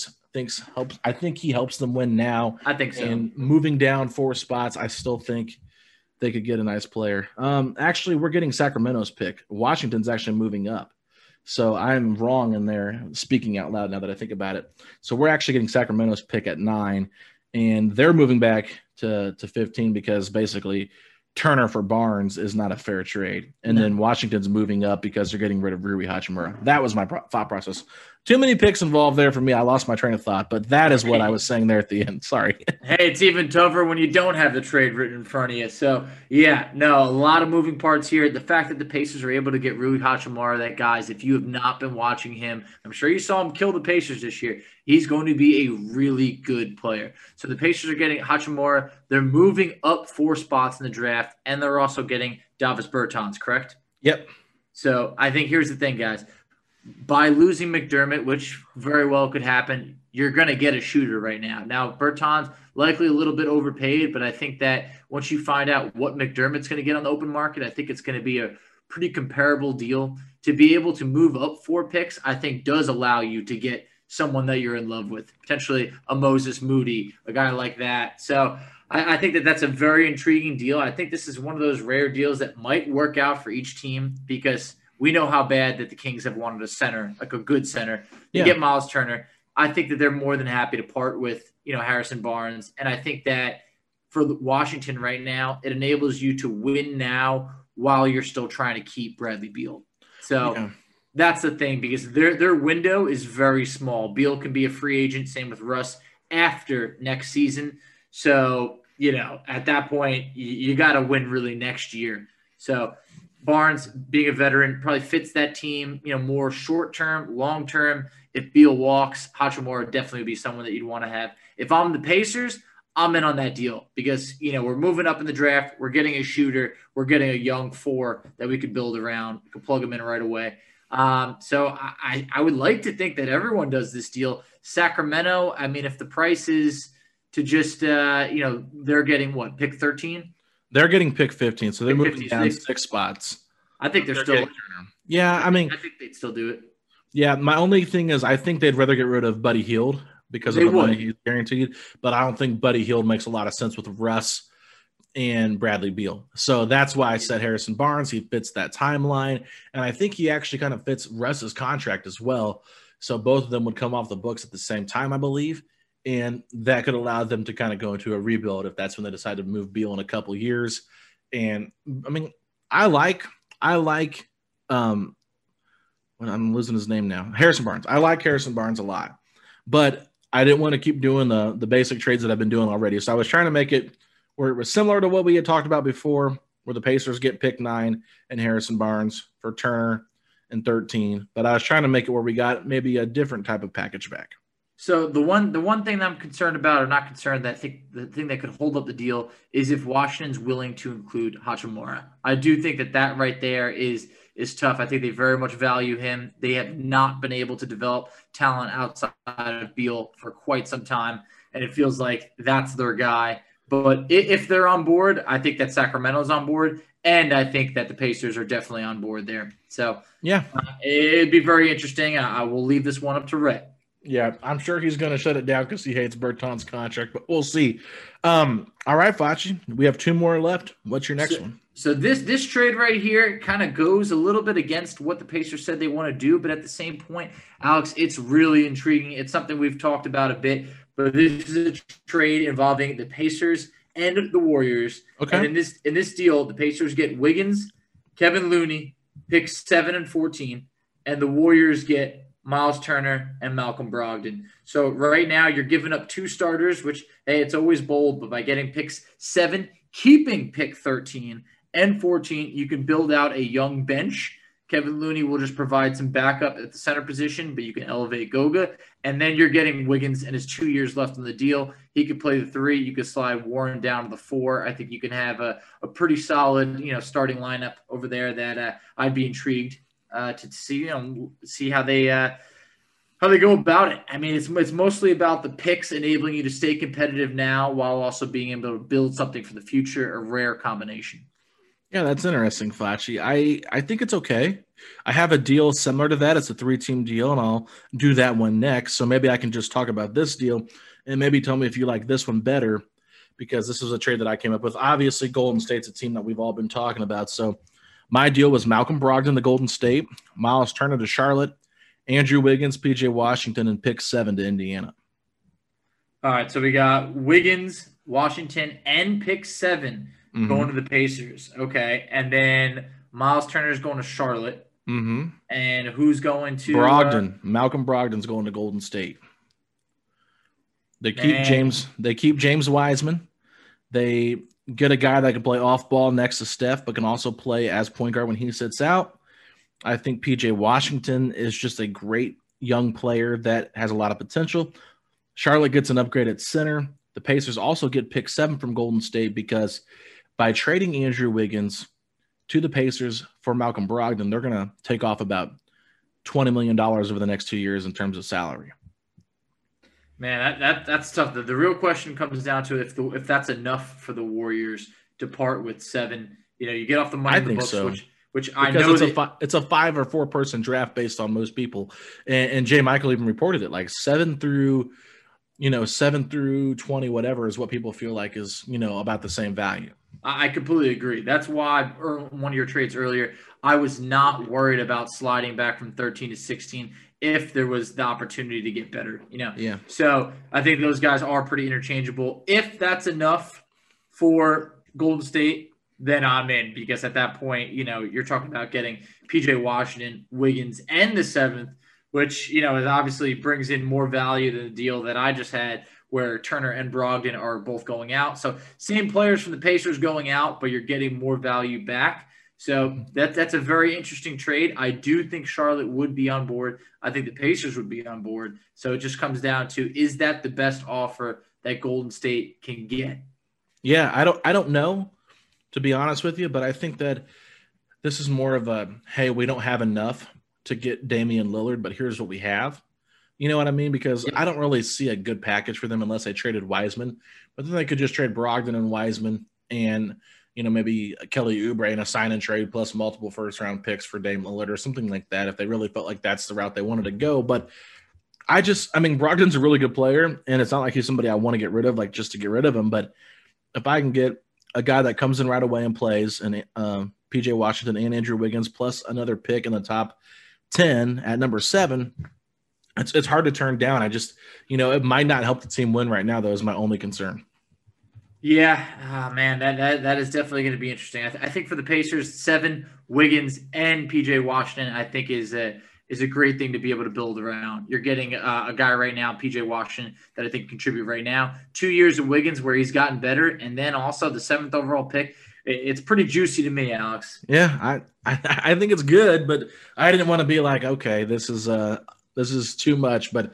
he helps them win now. I think so. And moving down 4 spots, I still think they could get a nice player. Actually, we're getting Sacramento's pick. Washington's actually moving up. So I'm wrong in there, speaking out loud now that I think about it. So we're actually getting Sacramento's pick at 9, and they're moving back to 15 because basically Turner for Barnes is not a fair trade. And then Washington's moving up because they're getting rid of Rui Hachimura. That was my thought process. Too many picks involved there for me. I lost my train of thought, but that is what I was saying there at the end. Sorry. Hey, it's even tougher when you don't have the trade written in front of you. So, yeah, no, a lot of moving parts here. The fact that the Pacers are able to get Rui Hachimura, that, guys, if you have not been watching him, I'm sure you saw him kill the Pacers this year. He's going to be a really good player. So the Pacers are getting Hachimura. They're moving up 4 spots in the draft, and they're also getting Davis Bertans, correct? Yep. So I think here's the thing, guys. By losing McDermott, which very well could happen, you're going to get a shooter right now. Now, Bertans likely a little bit overpaid, but I think that once you find out what McDermott's going to get on the open market, I think it's going to be a pretty comparable deal. To be able to move up 4 picks, I think does allow you to get someone that you're in love with, potentially a Moses Moody, a guy like that. So I think that that's a very intriguing deal. I think this is one of those rare deals that might work out for each team because we know how bad that the Kings have wanted a center, like a good center. You get Miles Turner. I think that they're more than happy to part with, Harrison Barnes. And I think that for Washington right now, it enables you to win now while you're still trying to keep Bradley Beal. So that's the thing, because their window is very small. Beal can be a free agent, same with Russ, after next season. So, at that point, you got to win really next year. So Barnes, being a veteran, probably fits that team, more short-term, long-term. If Beal walks, Hachimura definitely would be someone that you'd want to have. If I'm the Pacers, I'm in on that deal because, we're moving up in the draft. We're getting a shooter. We're getting a young 4 that we could build around. We could plug them in right away. So I would like to think that everyone does this deal. Sacramento, I mean, if the price is to just, they're getting what, pick 13? They're getting pick 15, so they're moving down 6 spots. I think they're still. Yeah, I think they'd still do it. Yeah, my only thing is I think they'd rather get rid of Buddy Hield because of the money he's guaranteed, but I don't think Buddy Hield makes a lot of sense with Russ and Bradley Beal. So that's why I said Harrison Barnes. He fits that timeline, and I think he actually kind of fits Russ's contract as well. So both of them would come off the books at the same time, I believe, and that could allow them to kind of go into a rebuild if that's when they decide to move Beal in a couple years. And I mean, I like I'm losing his name now. Harrison Barnes. I like Harrison Barnes a lot, but I didn't want to keep doing the basic trades that I've been doing already. So I was trying to make it where it was similar to what we had talked about before, where the Pacers get pick 9 and Harrison Barnes for Turner and 13. But I was trying to make it where we got maybe a different type of package back. So the one thing that I'm concerned about, or not concerned, that I think the thing that could hold up the deal is if Washington's willing to include Hachimura. I do think that right there is tough. I think they very much value him. They have not been able to develop talent outside of Beal for quite some time, and it feels like that's their guy. But if they're on board, I think that Sacramento's on board, and I think that the Pacers are definitely on board there. So yeah, it'd be very interesting. I will leave this one up to Rhett. Yeah, I'm sure he's going to shut it down because he hates Berton's contract, but we'll see. All right, Facci, we have 2 more left. What's your next one? So this trade right here kind of goes a little bit against what the Pacers said they want to do, but at the same point, Alex, it's really intriguing. It's something we've talked about a bit, but this is a trade involving the Pacers and the Warriors. Okay. And in this deal, the Pacers get Wiggins, Kevin Looney, picks 7 and 14, and the Warriors get Miles Turner and Malcolm Brogdon. So right now you're giving up 2 starters, which, hey, it's always bold, but by getting picks 7, keeping pick 13 and 14, you can build out a young bench. Kevin Looney will just provide some backup at the center position, but you can elevate Goga. And then you're getting Wiggins and his 2 years left on the deal. He could play the 3. You could slide Warren down to the 4. I think you can have a pretty solid, starting lineup over there that I'd be intrigued to see how they go about it. I mean, it's mostly about the picks enabling you to stay competitive now while also being able to build something for the future, a rare combination. Yeah, that's interesting, Facci. I think it's okay. I have a deal similar to that. It's a 3-team deal, and I'll do that one next. So maybe I can just talk about this deal and maybe tell me if you like this one better, because this was a trade that I came up with. Obviously, Golden State's a team that we've all been talking about. So my deal was Malcolm Brogdon to Golden State, Miles Turner to Charlotte, Andrew Wiggins, P.J. Washington, and pick 7 to Indiana. All right, so we got Wiggins, Washington, and pick 7 going to the Pacers. Okay, and then Miles Turner's going to Charlotte. Mm-hmm. And who's going to Brogdon? Malcolm Brogdon's going to Golden State. They keep James Wiseman. They get a guy that can play off ball next to Steph, but can also play as point guard when he sits out. I think P.J. Washington is just a great young player that has a lot of potential. Charlotte gets an upgrade at center. The Pacers also get pick 7 from Golden State because by trading Andrew Wiggins to the Pacers for Malcolm Brogdon, they're going to take off about $20 million over the next 2 years in terms of salary. Man, that's tough. The real question comes down to if that's enough for the Warriors to part with 7. You get off the money in the books, so. Which because I know it's a 5 or 4 person draft based on most people, and Jay Michael even reported it, like 7 through 20, whatever is what people feel like is about the same value. I completely agree. That's why one of your trades earlier, I was not worried about sliding back from 13 to 16 if there was the opportunity to get better. Yeah. So I think those guys are pretty interchangeable. If that's enough for Golden State, then I'm in, because at that point, you're talking about getting P.J. Washington, Wiggins, and the 7th, which, it obviously brings in more value than the deal that I just had where Turner and Brogdon are both going out. So same players from the Pacers going out, but you're getting more value back. So that's a very interesting trade. I do think Charlotte would be on board. I think the Pacers would be on board. So it just comes down to, is that the best offer that Golden State can get? Yeah, I don't know, to be honest with you, but I think that this is more of a, hey, we don't have enough to get Damian Lillard, but here's what we have. You know what I mean? Because I don't really see a good package for them unless they traded Wiseman. But then they could just trade Brogdon and Wiseman and, maybe Kelly Oubre in a sign and trade plus multiple first-round picks for Dame Lillard or something like that if they really felt like that's the route they wanted to go. But Brogdon's a really good player, and it's not like he's somebody I want to get rid of, like just to get rid of him. But if I can get a guy that comes in right away and plays, and P.J. Washington and Andrew Wiggins plus another pick in the top 10 at number 7, it's hard to turn down. I just, it might not help the team win right now, though, is my only concern. Yeah, man, that is definitely going to be interesting. I think for the Pacers, 7, Wiggins, and P.J. Washington, I think is a great thing to be able to build around. You're getting a guy right now, P.J. Washington, that I think contribute right now. 2 years of Wiggins where he's gotten better, and then also the 7th overall pick. It's pretty juicy to me, Alex. Yeah, I think it's good, but I didn't want to be like, okay, this is too much. But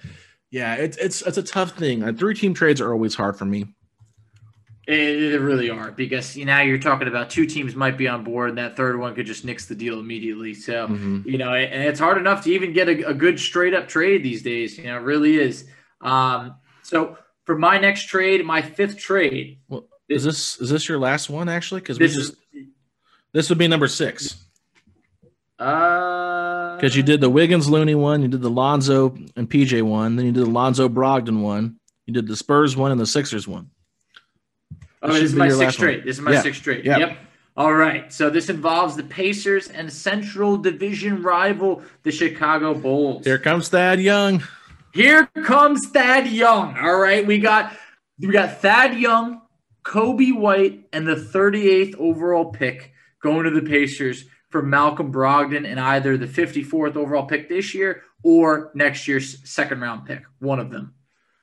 Yeah, it's a tough thing. 3-team trades are always hard for me. They really are, because now you're talking about 2 teams might be on board, and that third one could just nix the deal immediately. So, and it's hard enough to even get a good straight up trade these days. It really is. So for my next trade, my 5th trade. Well, is this your last one actually? Because this would be number 6. Because you did the Wiggins-Looney one, you did the Lonzo and PJ one, then you did the Lonzo-Brogdon one, you did the Spurs one and the Sixers one. This is my 6th trade. This is my 6th trade. Yep. All right. So this involves the Pacers and Central Division rival, the Chicago Bulls. Here comes Thad Young. Here comes Thad Young. All right. We got Thad Young, Kobe White, and the 38th overall pick going to the Pacers for Malcolm Brogdon and either the 54th overall pick this year or next year's 2nd round pick. One of them.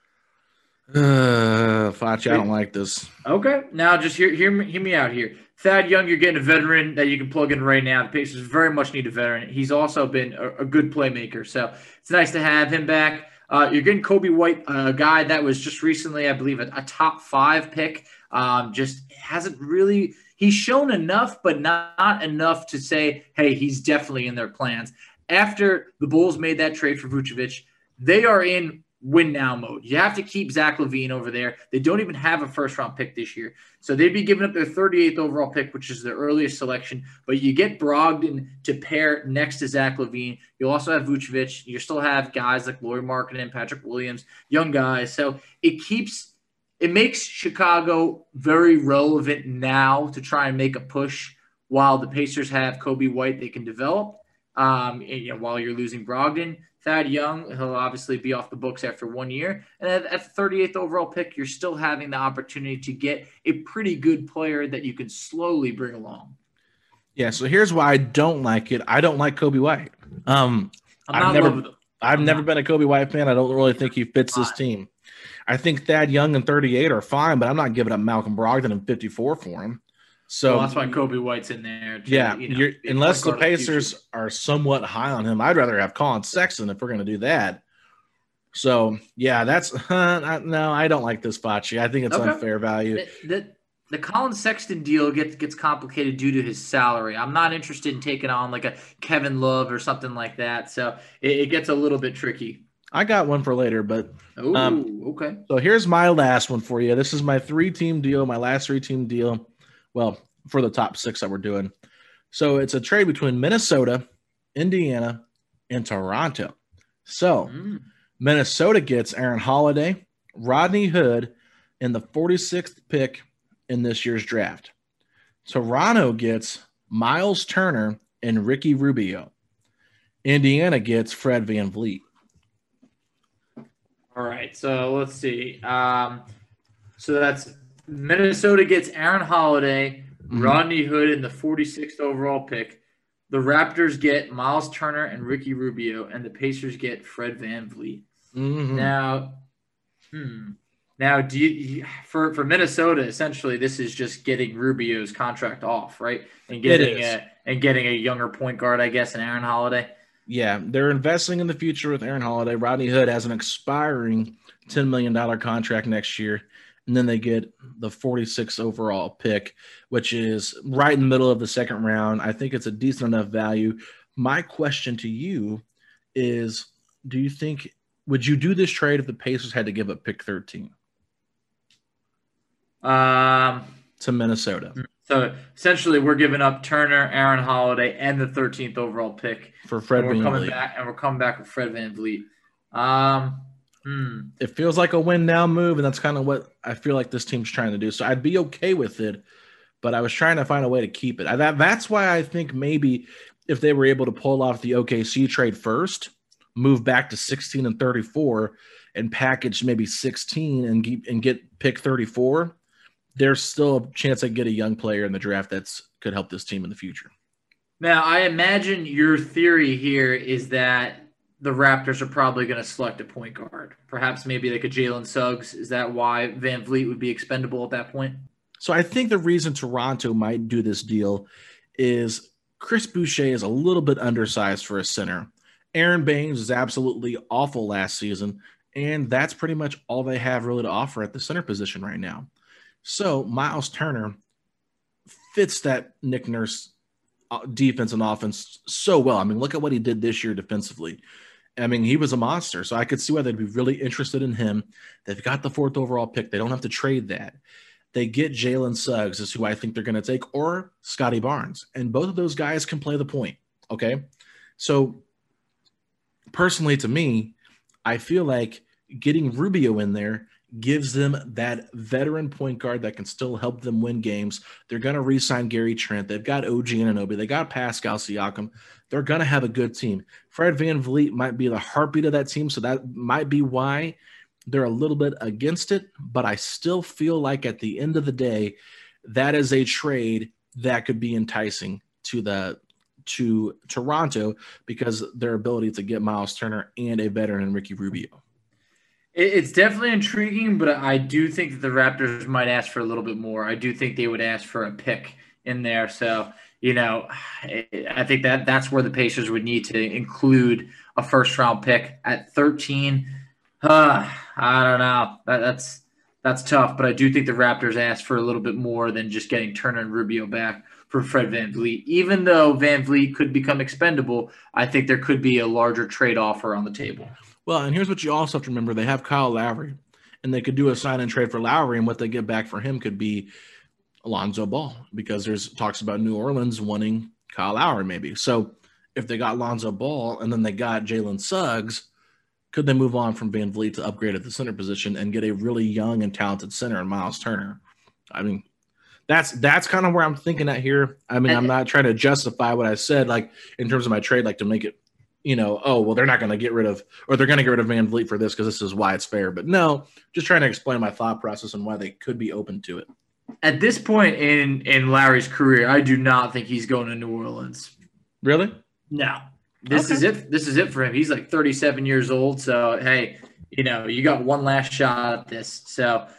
Facci, I don't like this. Okay. Now just hear me out here. Thad Young, you're getting a veteran that you can plug in right now. The Pacers very much need a veteran. He's also been a good playmaker, so it's nice to have him back. You're getting Kobe White, a guy that was just recently, I believe, a top 5 pick. Just hasn't really – he's shown enough, but not enough to say, hey, he's definitely in their plans. After the Bulls made that trade for Vucevic, they are in win-now mode. You have to keep Zach LaVine over there. They don't even have a first-round pick this year. So they'd be giving up their 38th overall pick, which is their earliest selection. But you get Brogdon to pair next to Zach LaVine. You'll also have Vucevic. You still have guys like Lauri Markkanen, Patrick Williams, young guys. So it makes Chicago very relevant now to try and make a push while the Pacers have Kobe White they can develop. While you're losing Brogdon. Thad Young, he'll obviously be off the books after 1 year. And at the 38th overall pick, you're still having the opportunity to get a pretty good player that you can slowly bring along. Yeah, so here's why I don't like it. I don't like Kobe White. I've never been a Kobe White fan. I don't really think he fits this team. I think Thad Young and 38 are fine, but I'm not giving up Malcolm Brogdon and 54 for him. So that's why Kobe White's in there. Unless the Pacers are somewhat high on him, I'd rather have Colin Sexton if we're going to do that. So, yeah, that's no, I don't like this, Facci. I think it's unfair value. The Colin Sexton deal gets complicated due to his salary. I'm not interested in taking on like a Kevin Love or something like that. So it gets a little bit tricky. I got one for later, but okay. So here's my last one for you. This is my 3-team deal, my last 3-team deal. Well, for the top 6 that we're doing. So it's a trade between Minnesota, Indiana, and Toronto. So Minnesota gets Aaron Holiday, Rodney Hood, and the 46th pick in this year's draft. Toronto gets Miles Turner and Ricky Rubio. Indiana gets Fred VanVleet. All right, so let's see. So that's Minnesota gets Aaron Holiday, Rodney Hood, and the 46th overall pick. The Raptors get Miles Turner and Ricky Rubio, and the Pacers get Fred VanVleet. Now, do you for Minnesota? Essentially, this is just getting Rubio's contract off, right? And getting a younger point guard, I guess, in Aaron Holiday. Yeah, they're investing in the future with Aaron Holiday. Rodney Hood has an expiring $10 million contract next year. And then they get the 46th overall pick, which is right in the middle of the 2nd round. I think it's a decent enough value. My question to you is, would you do this trade if the Pacers had to give up pick 13? To Minnesota. So essentially we're giving up Turner, Aaron Holiday, and the 13th overall pick. For Fred VanVleet. We're coming back with Fred VanVleet. It feels like a win now move, and that's kind of what I feel like this team's trying to do. So I'd be okay with it, but I was trying to find a way to keep it. That's why I think maybe if they were able to pull off the OKC trade first, move back to 16 and 34, and package maybe 16 and get pick 34, there's still a chance I get a young player in the draft that's could help this team in the future. Now, I imagine your theory here is that the Raptors are probably going to select a point guard. Perhaps maybe like a Jalen Suggs. Is that why VanVleet would be expendable at that point? So I think the reason Toronto might do this deal is Chris Boucher is a little bit undersized for a center. Aaron Baines was absolutely awful last season, And that's pretty much all they have really to offer at the center position right now. So Miles Turner fits that Nick Nurse defense and offense so well. I mean, look at what he did this year defensively. I mean, he was a monster. So I could see why they'd be really interested in him. They've got the 4th overall pick. They don't have to trade that. They get Jalen Suggs is who I think they're going to take, or Scotty Barnes. And both of those guys can play the point. Okay. So personally, to me, I feel like getting Rubio in there gives them that veteran point guard that can still help them win games. They're going to re-sign Gary Trent. They've got OG Anunoby. They got Pascal Siakam. They're going to have a good team. Fred VanVleet might be the heartbeat of that team, so that might be why they're a little bit against it. But I still feel like at the end of the day, that is a trade that could be enticing to Toronto because their ability to get Miles Turner and a veteran in Ricky Rubio. It's definitely intriguing, but I do think that the Raptors might ask for a little bit more. I do think they would ask for a pick in there. So, I think that's where the Pacers would need to include a first-round pick at 13. I don't know. That's tough, but I do think the Raptors asked for a little bit more than just getting Turner and Rubio back for Fred VanVleet. Even though VanVleet could become expendable, I think there could be a larger trade offer on the table. Well, and here's what you also have to remember. They have Kyle Lowry, and they could do a sign-and trade for Lowry, and what they get back for him could be Alonzo Ball because there's talks about New Orleans wanting Kyle Lowry maybe. So if they got Lonzo Ball and then they got Jalen Suggs, could they move on from VanVleet to upgrade at the center position and get a really young and talented center in Miles Turner? I mean, that's kind of where I'm thinking at here. I mean, I'm not trying to justify what I said, like in terms of my trade, like to make it, they're not going to get rid of, or they're going to get rid of VanVleet for this because this is why it's fair. But no, just trying to explain my thought process and why they could be open to it. At this point in Larry's career, I do not think he's going to New Orleans. Really? No. This is it. This is it for him. He's like 37 years old. So, hey, you got one last shot at this. So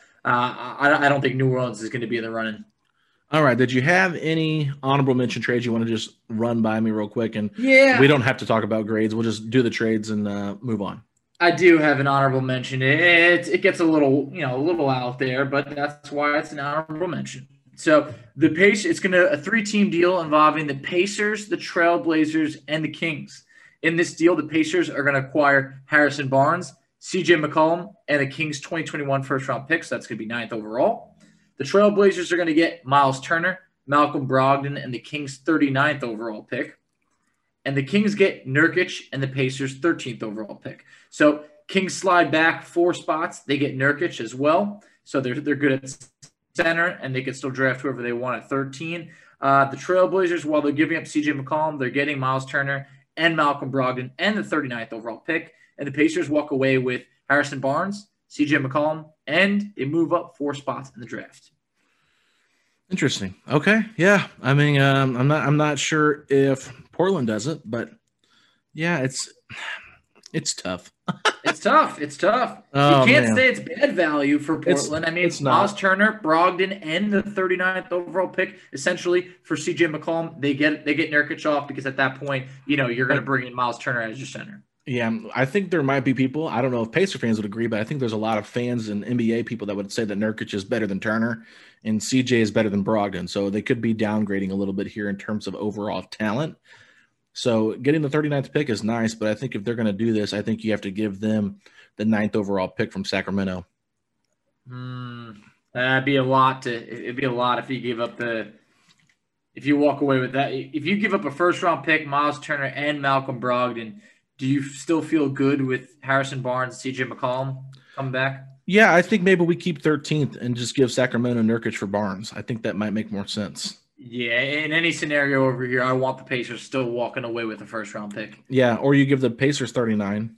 I don't think New Orleans is going to be in the running. All right. Did you have any honorable mention trades you want to just run by me real quick? And yeah, we don't have to talk about grades. We'll just do the trades and move on. I do have an honorable mention. It gets a little out there, but that's why it's an honorable mention. So the Pacers, it's a 3-team deal involving the Pacers, the Trailblazers, and the Kings. In this deal, the Pacers are going to acquire Harrison Barnes, CJ McCollum, and the Kings' 2021 first-round picks. So that's going to be 9th overall. The Trailblazers are going to get Miles Turner, Malcolm Brogdon, and the Kings' 39th overall pick. And the Kings get Nurkic and the Pacers' 13th overall pick. So Kings slide back 4 spots. They get Nurkic as well. So they're good at center, and they can still draft whoever they want at 13. The Trailblazers, while they're giving up CJ McCollum, they're getting Miles Turner and Malcolm Brogdon and the 39th overall pick. And the Pacers walk away with Harrison Barnes, CJ McCollum, and they move up 4 spots in the draft. Interesting. Okay. Yeah. I mean, I'm not sure if Portland does it, but yeah, it's tough. It's tough. Oh, you can't man. say it's bad value for Portland. It's Miles Turner, Brogdon, and the 39th overall pick, essentially for CJ McCollum. They get Nurkic off because at that point, you're going to bring in Miles Turner as your center. Yeah, I think there might be people, I don't know if Pacer fans would agree, but I think there's a lot of fans and NBA people that would say that Nurkic is better than Turner and CJ is better than Brogdon. So they could be downgrading a little bit here in terms of overall talent. So getting the 39th pick is nice, but I think if they're going to do this, I think you have to give them the 9th overall pick from Sacramento. It'd be a lot if you give up if you walk away with that. If you give up a first-round pick, Miles Turner, and Malcolm Brogdon, do you still feel good with Harrison Barnes, CJ McCollum coming back? Yeah, I think maybe we keep 13th and just give Sacramento Nurkic for Barnes. I think that might make more sense. Yeah, in any scenario over here, I want the Pacers still walking away with a first-round pick. Yeah, or you give the Pacers 39.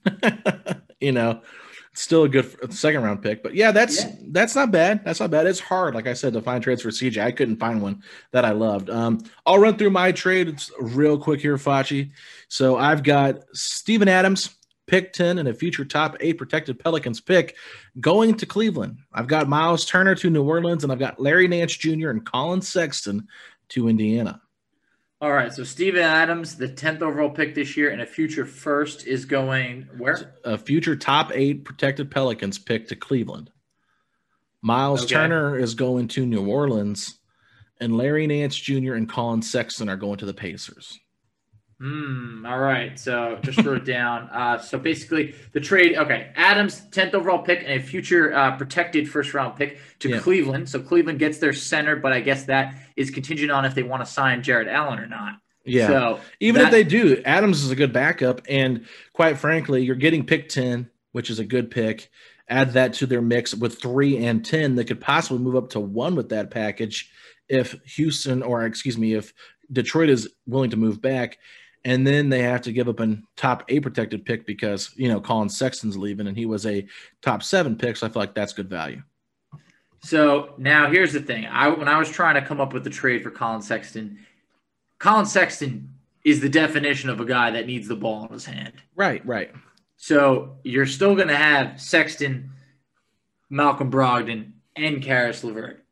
It's still a good second-round pick. But, yeah, that's not bad. That's not bad. It's hard, like I said, to find trades for CJ. I couldn't find one that I loved. I'll run through my trades real quick here, Facci. So I've got Steven Adams, pick 10, and a future top 8 protected Pelicans pick going to Cleveland. I've got Miles Turner to New Orleans, and I've got Larry Nance Jr. and Colin Sexton to Indiana. All right, so Steven Adams, the 10th overall pick this year, and a future first is going where? A future top 8 protected Pelicans pick to Cleveland. Miles Turner is going to New Orleans, and Larry Nance Jr. and Colin Sexton are going to the Pacers. All right, so just wrote down. So basically the trade, Adams, 10th overall pick and a future protected first-round pick to Cleveland. So Cleveland gets their center, but I guess that is contingent on if they want to sign Jared Allen or not. Yeah, so even if they do, Adams is a good backup, and quite frankly, you're getting pick 10, which is a good pick. Add that to their mix with 3 and 10. They could possibly move up to 1 with that package if if Detroit is willing to move back. And then they have to give up a top 8 protected pick because, Colin Sexton's leaving and he was a top 7 pick. So I feel like that's good value. So now here's the thing. When I was trying to come up with the trade for Colin Sexton is the definition of a guy that needs the ball in his hand. Right. So you're still going to have Sexton, Malcolm Brogdon, and Karis LeVert.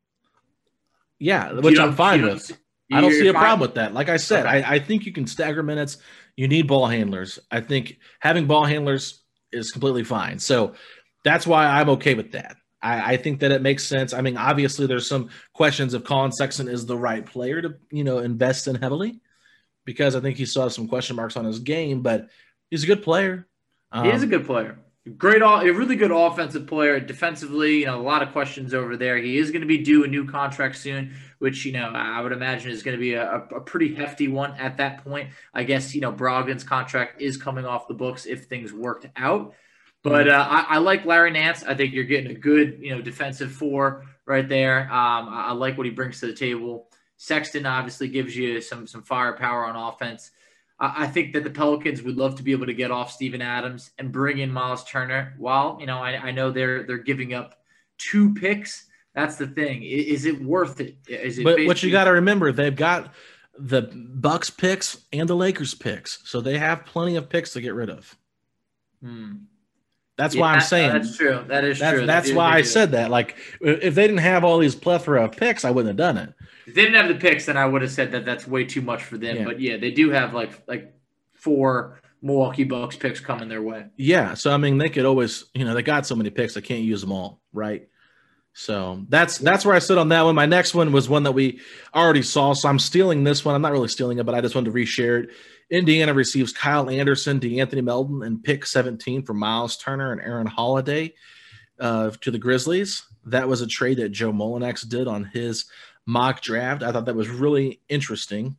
Yeah, which I'm fine with. I don't see a problem with that. Like I said, I think you can stagger minutes. You need ball handlers. I think having ball handlers is completely fine. So that's why I'm okay with that. I think that it makes sense. I mean, obviously there's some questions if Colin Sexton is the right player to, invest in heavily because I think he still has some question marks on his game, but he's a good player. He is a good player. A really good offensive player. Defensively, a lot of questions over there. He is going to be due a new contract soon, which, I would imagine is going to be a pretty hefty one at that point. I guess, Brogdon's contract is coming off the books if things worked out. But I like Larry Nance. I think you're getting a good, defensive 4 right there. I like what he brings to the table. Sexton obviously gives you some firepower on offense. I think that the Pelicans would love to be able to get off Steven Adams and bring in Miles Turner. While, I know they're giving up 2 picks. That's the thing. Is it worth it? But what you got to remember, they've got the Bucks picks and the Lakers picks. So they have plenty of picks to get rid of. That's why I'm saying. That's true. That is true. That's why I said that. Like, if they didn't have all these plethora of picks, I wouldn't have done it. If they didn't have the picks, then I would have said that that's way too much for them. Yeah. But, they do have, like 4 Milwaukee Bucks picks coming their way. Yeah. So, I mean, they could always – they got so many picks, they can't use them all, right? So, that's where I sit on that one. My next one was one that we already saw, so I'm stealing this one. I'm not really stealing it, but I just wanted to reshare it. Indiana receives Kyle Anderson, DeAnthony Melton, and pick 17 for Miles Turner and Aaron Holiday to the Grizzlies. That was a trade that Joe Mullinax did on his mock draft. I thought that was really interesting.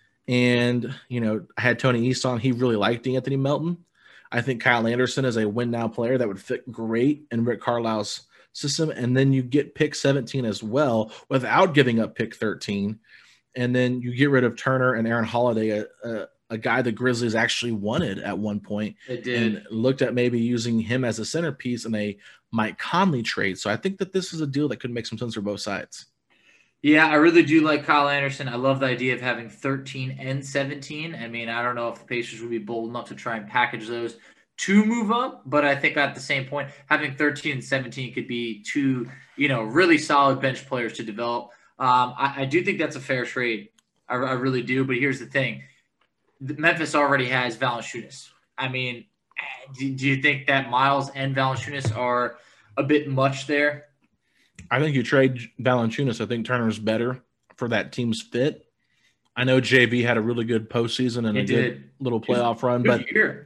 And, I had Tony East on. He really liked DeAnthony Melton. I think Kyle Anderson is a win-now player that would fit great in Rick Carlisle's system. And then you get pick 17 as well without giving up pick 13. And then you get rid of Turner and Aaron Holiday, a guy the Grizzlies actually wanted at one point. They did. And looked at maybe using him as a centerpiece in a Mike Conley trade. So I think that this is a deal that could make some sense for both sides. Yeah, I really do like Kyle Anderson. I love the idea of having 13 and 17. I mean, I don't know if the Pacers would be bold enough to try and package those to move up, but I think at the same point, having 13 and 17 could be 2, really solid bench players to develop. I do think that's a fair trade. I really do. But here's the thing. Memphis already has Valanciunas. I mean, do you think that Miles and Valanciunas are a bit much there? I think you trade Valanciunas. I think Turner's better for that team's fit. I know JV had a really good postseason and good little playoff run, but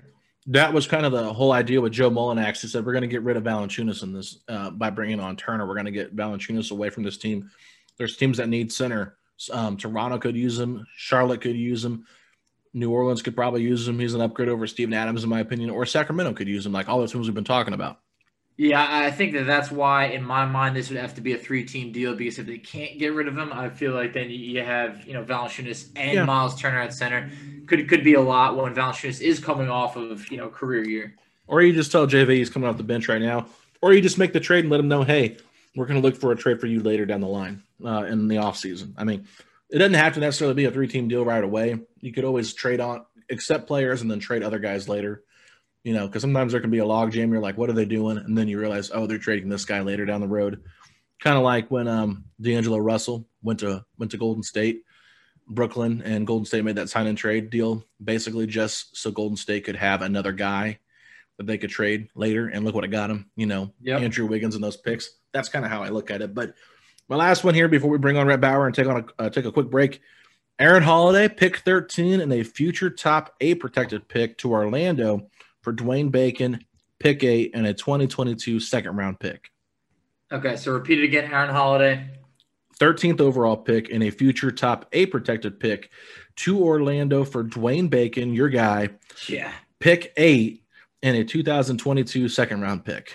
that was kind of the whole idea with Joe Mullinax. He said, we're going to get rid of Valanciunas in this by bringing on Turner. We're going to get Valanciunas away from this team. There's teams that need center. Toronto could use him. Charlotte could use him. New Orleans could probably use him. He's an upgrade over Steven Adams, in my opinion, or Sacramento could use him, like all the teams we've been talking about. Yeah, I think that's why, in my mind, this would have to be a 3-team deal, because if they can't get rid of him, I feel like then you have, Valanciunas and Miles Turner at center. Could be a lot when Valanciunas is coming off of, career year. Or you just tell JV he's coming off the bench right now, or you just make the trade and let him know, hey, we're going to look for a trade for you later down the line in the offseason. I mean, it doesn't have to necessarily be a 3-team deal right away. You could always trade on, accept players and then trade other guys later, because sometimes there can be a log jam. You're like, what are they doing? And then you realize, oh, they're trading this guy later down the road. Kind of like when D'Angelo Russell went to Golden State. Brooklyn and Golden State made that sign and trade deal basically just so Golden State could have another guy that they could trade later, and look what it got him, Andrew Wiggins and those picks. That's kind of how I look at it. But my last one here before we bring on Rhett Bauer and take a quick break, Aaron Holiday, pick 13 and a future top 8 protected pick to Orlando for Dwayne Bacon, pick 8 and a 2022 second-round pick. Okay, so repeat it again, Aaron Holiday. 13th overall pick and a future top 8 protected pick to Orlando for Dwayne Bacon, your guy. Yeah. Pick 8 and a 2022 second-round pick.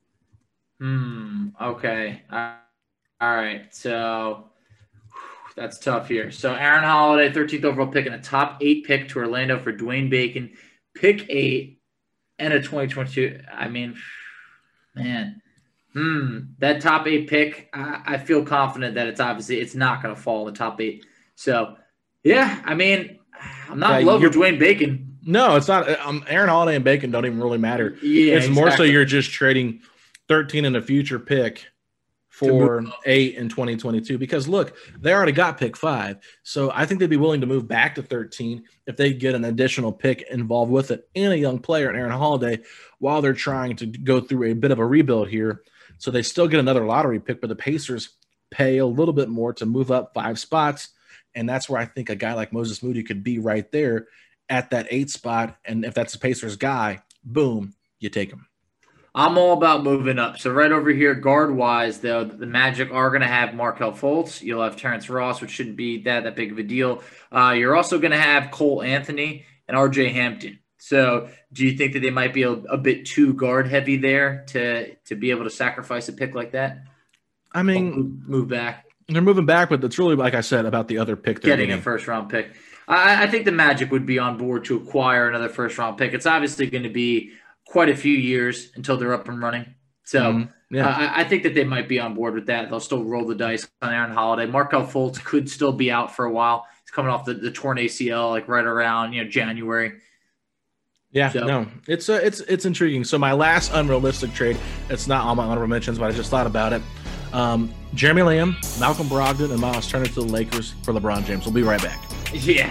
Okay. All right. So that's tough here. So Aaron Holiday, 13th overall pick and a top 8 pick to Orlando for Dwayne Bacon, pick 8 and a 2022. I mean, man. That top 8 pick, I feel confident that it's not going to fall in the top 8. So, yeah, I mean, I'm not in love with Dwayne Bacon. No, it's not. Aaron Holiday and Bacon don't even really matter. Yeah, it's more so you're just trading 13 and a future pick for 8 in 2022 because, look, they already got pick 5. So I think they'd be willing to move back to 13 if they get an additional pick involved with it and a young player in Aaron Holiday while they're trying to go through a bit of a rebuild here. So they still get another lottery pick, but the Pacers pay a little bit more to move up 5 spots. And that's where I think a guy like Moses Moody could be right there at that 8 spot. And if that's the Pacers guy, boom, you take him. I'm all about moving up. So right over here, guard-wise, though, the Magic are going to have Markelle Fultz. You'll have Terrence Ross, which shouldn't be that big of a deal. You're also going to have Cole Anthony and R.J. Hampton. So do you think that they might be a bit too guard-heavy there to be able to sacrifice a pick like that? I mean, move back. They're moving back, but it's really, like I said, about the other pick. Getting a first-round pick. I think the Magic would be on board to acquire another first-round pick. It's obviously going to be quite a few years until they're up and running. So I think that they might be on board with that. They'll still roll the dice on Aaron Holiday. Markelle Fultz could still be out for a while. He's coming off the torn ACL, like right around January. Yeah, so. No, it's intriguing. So my last unrealistic trade, it's not on my honorable mentions, but I just thought about it. Jeremy Lamb, Malcolm Brogdon, and Miles Turner to the Lakers for LeBron James. We'll be right back. Yeah.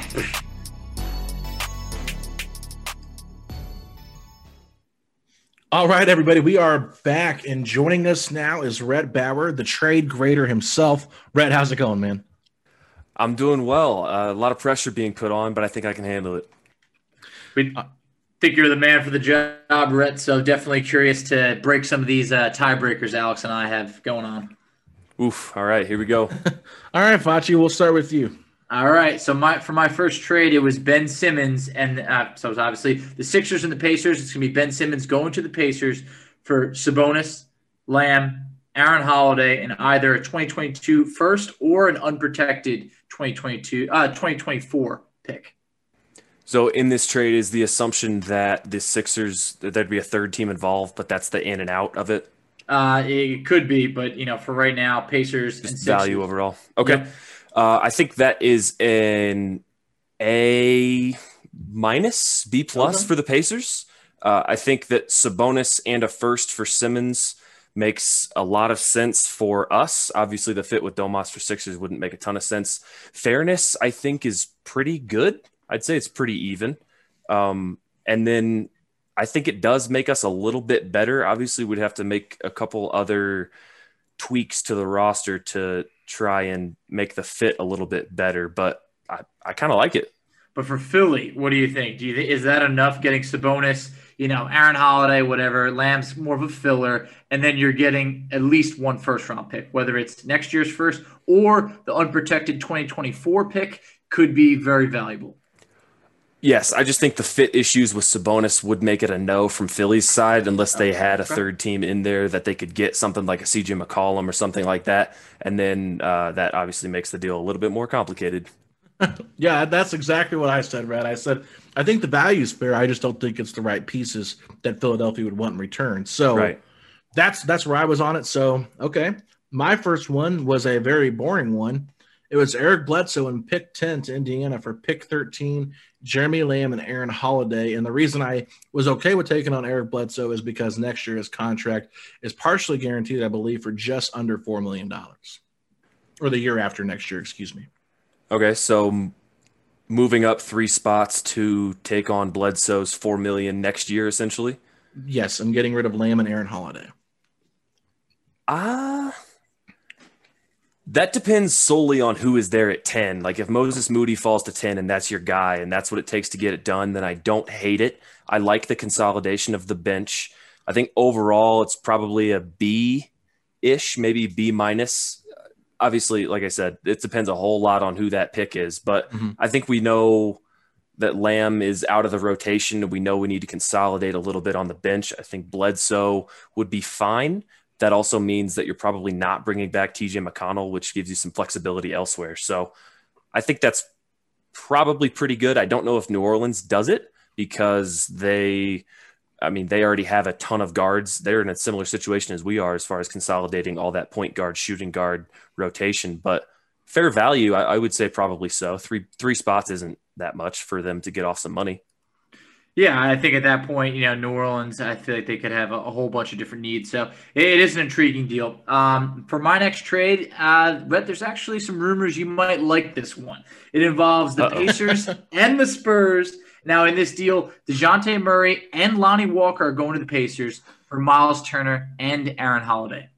All right, everybody, we are back, and joining us now is Rhett Bauer, the trade grader himself. Rhett, how's it going, man? I'm doing well. A lot of pressure being put on, but I think I can handle it. We think you're the man for the job, Rhett, so definitely curious to break some of these tiebreakers Alex and I have going on. Oof. All right, here we go. All right, Facci, we'll start with you. All right, so for my first trade, it was Ben Simmons, and so it's obviously the Sixers and the Pacers. It's going to be Ben Simmons going to the Pacers for Sabonis, Lamb, Aaron Holiday, and either a 2022 first or an unprotected 2024 pick. So in this trade is the assumption that the Sixers, there'd be a third team involved, but that's the in and out of it? It could be, but for right now, Pacers just and Sixers. Value overall. Okay. Yep. I think that is an A-, B+ for the Pacers. I think that Sabonis and a first for Simmons makes a lot of sense for us. Obviously, the fit with Domas for Sixers wouldn't make a ton of sense. Fairness, I think, is pretty good. I'd say it's pretty even. And then I think it does make us a little bit better. Obviously, we'd have to make a couple other tweaks to the roster to try and make the fit a little bit better, but I kind of like it. But for Philly, what do you think? Is that enough getting Sabonis, Aaron Holiday, whatever, Lamb's more of a filler, and then you're getting at least one first-round pick, whether it's next year's first or the unprotected 2024 pick could be very valuable. Yes, I just think the fit issues with Sabonis would make it a no from Philly's side unless they had a third team in there that they could get something like a CJ McCollum or something like that. And then that obviously makes the deal a little bit more complicated. Yeah, that's exactly what I said, Brad. I said, I think the value is fair. I just don't think it's the right pieces that Philadelphia would want in return. So that's where I was on it. So, okay. My first one was a very boring one. It was Eric Bledsoe in pick 10 to Indiana for pick 13, Jeremy Lamb and Aaron Holiday. And the reason I was okay with taking on Eric Bledsoe is because next year his contract is partially guaranteed, I believe, for just under $4 million. Or the year after next year, excuse me. Okay, so moving up 3 spots to take on Bledsoe's $4 million next year, essentially. Yes, I'm getting rid of Lamb and Aaron Holiday. That depends solely on who is there at 10. Like if Moses Moody falls to 10 and that's your guy and that's what it takes to get it done, then I don't hate it. I like the consolidation of the bench. I think overall it's probably a B-ish, maybe B-. Obviously, like I said, it depends a whole lot on who that pick is, but I think we know that Lamb is out of the rotation and we know we need to consolidate a little bit on the bench. I think Bledsoe would be fine. That also means that you're probably not bringing back TJ McConnell, which gives you some flexibility elsewhere. So I think that's probably pretty good. I don't know if New Orleans does it because they already have a ton of guards. They're in a similar situation as we are as far as consolidating all that point guard, shooting guard rotation. But fair value, I would say probably so. Three spots isn't that much for them to get off some money. Yeah, I think at that point, New Orleans, I feel like they could have a whole bunch of different needs. So it is an intriguing deal. For my next trade, but there's actually some rumors you might like this one. It involves the Pacers and the Spurs. Now, in this deal, DeJounte Murray and Lonnie Walker are going to the Pacers for Miles Turner and Aaron Holiday.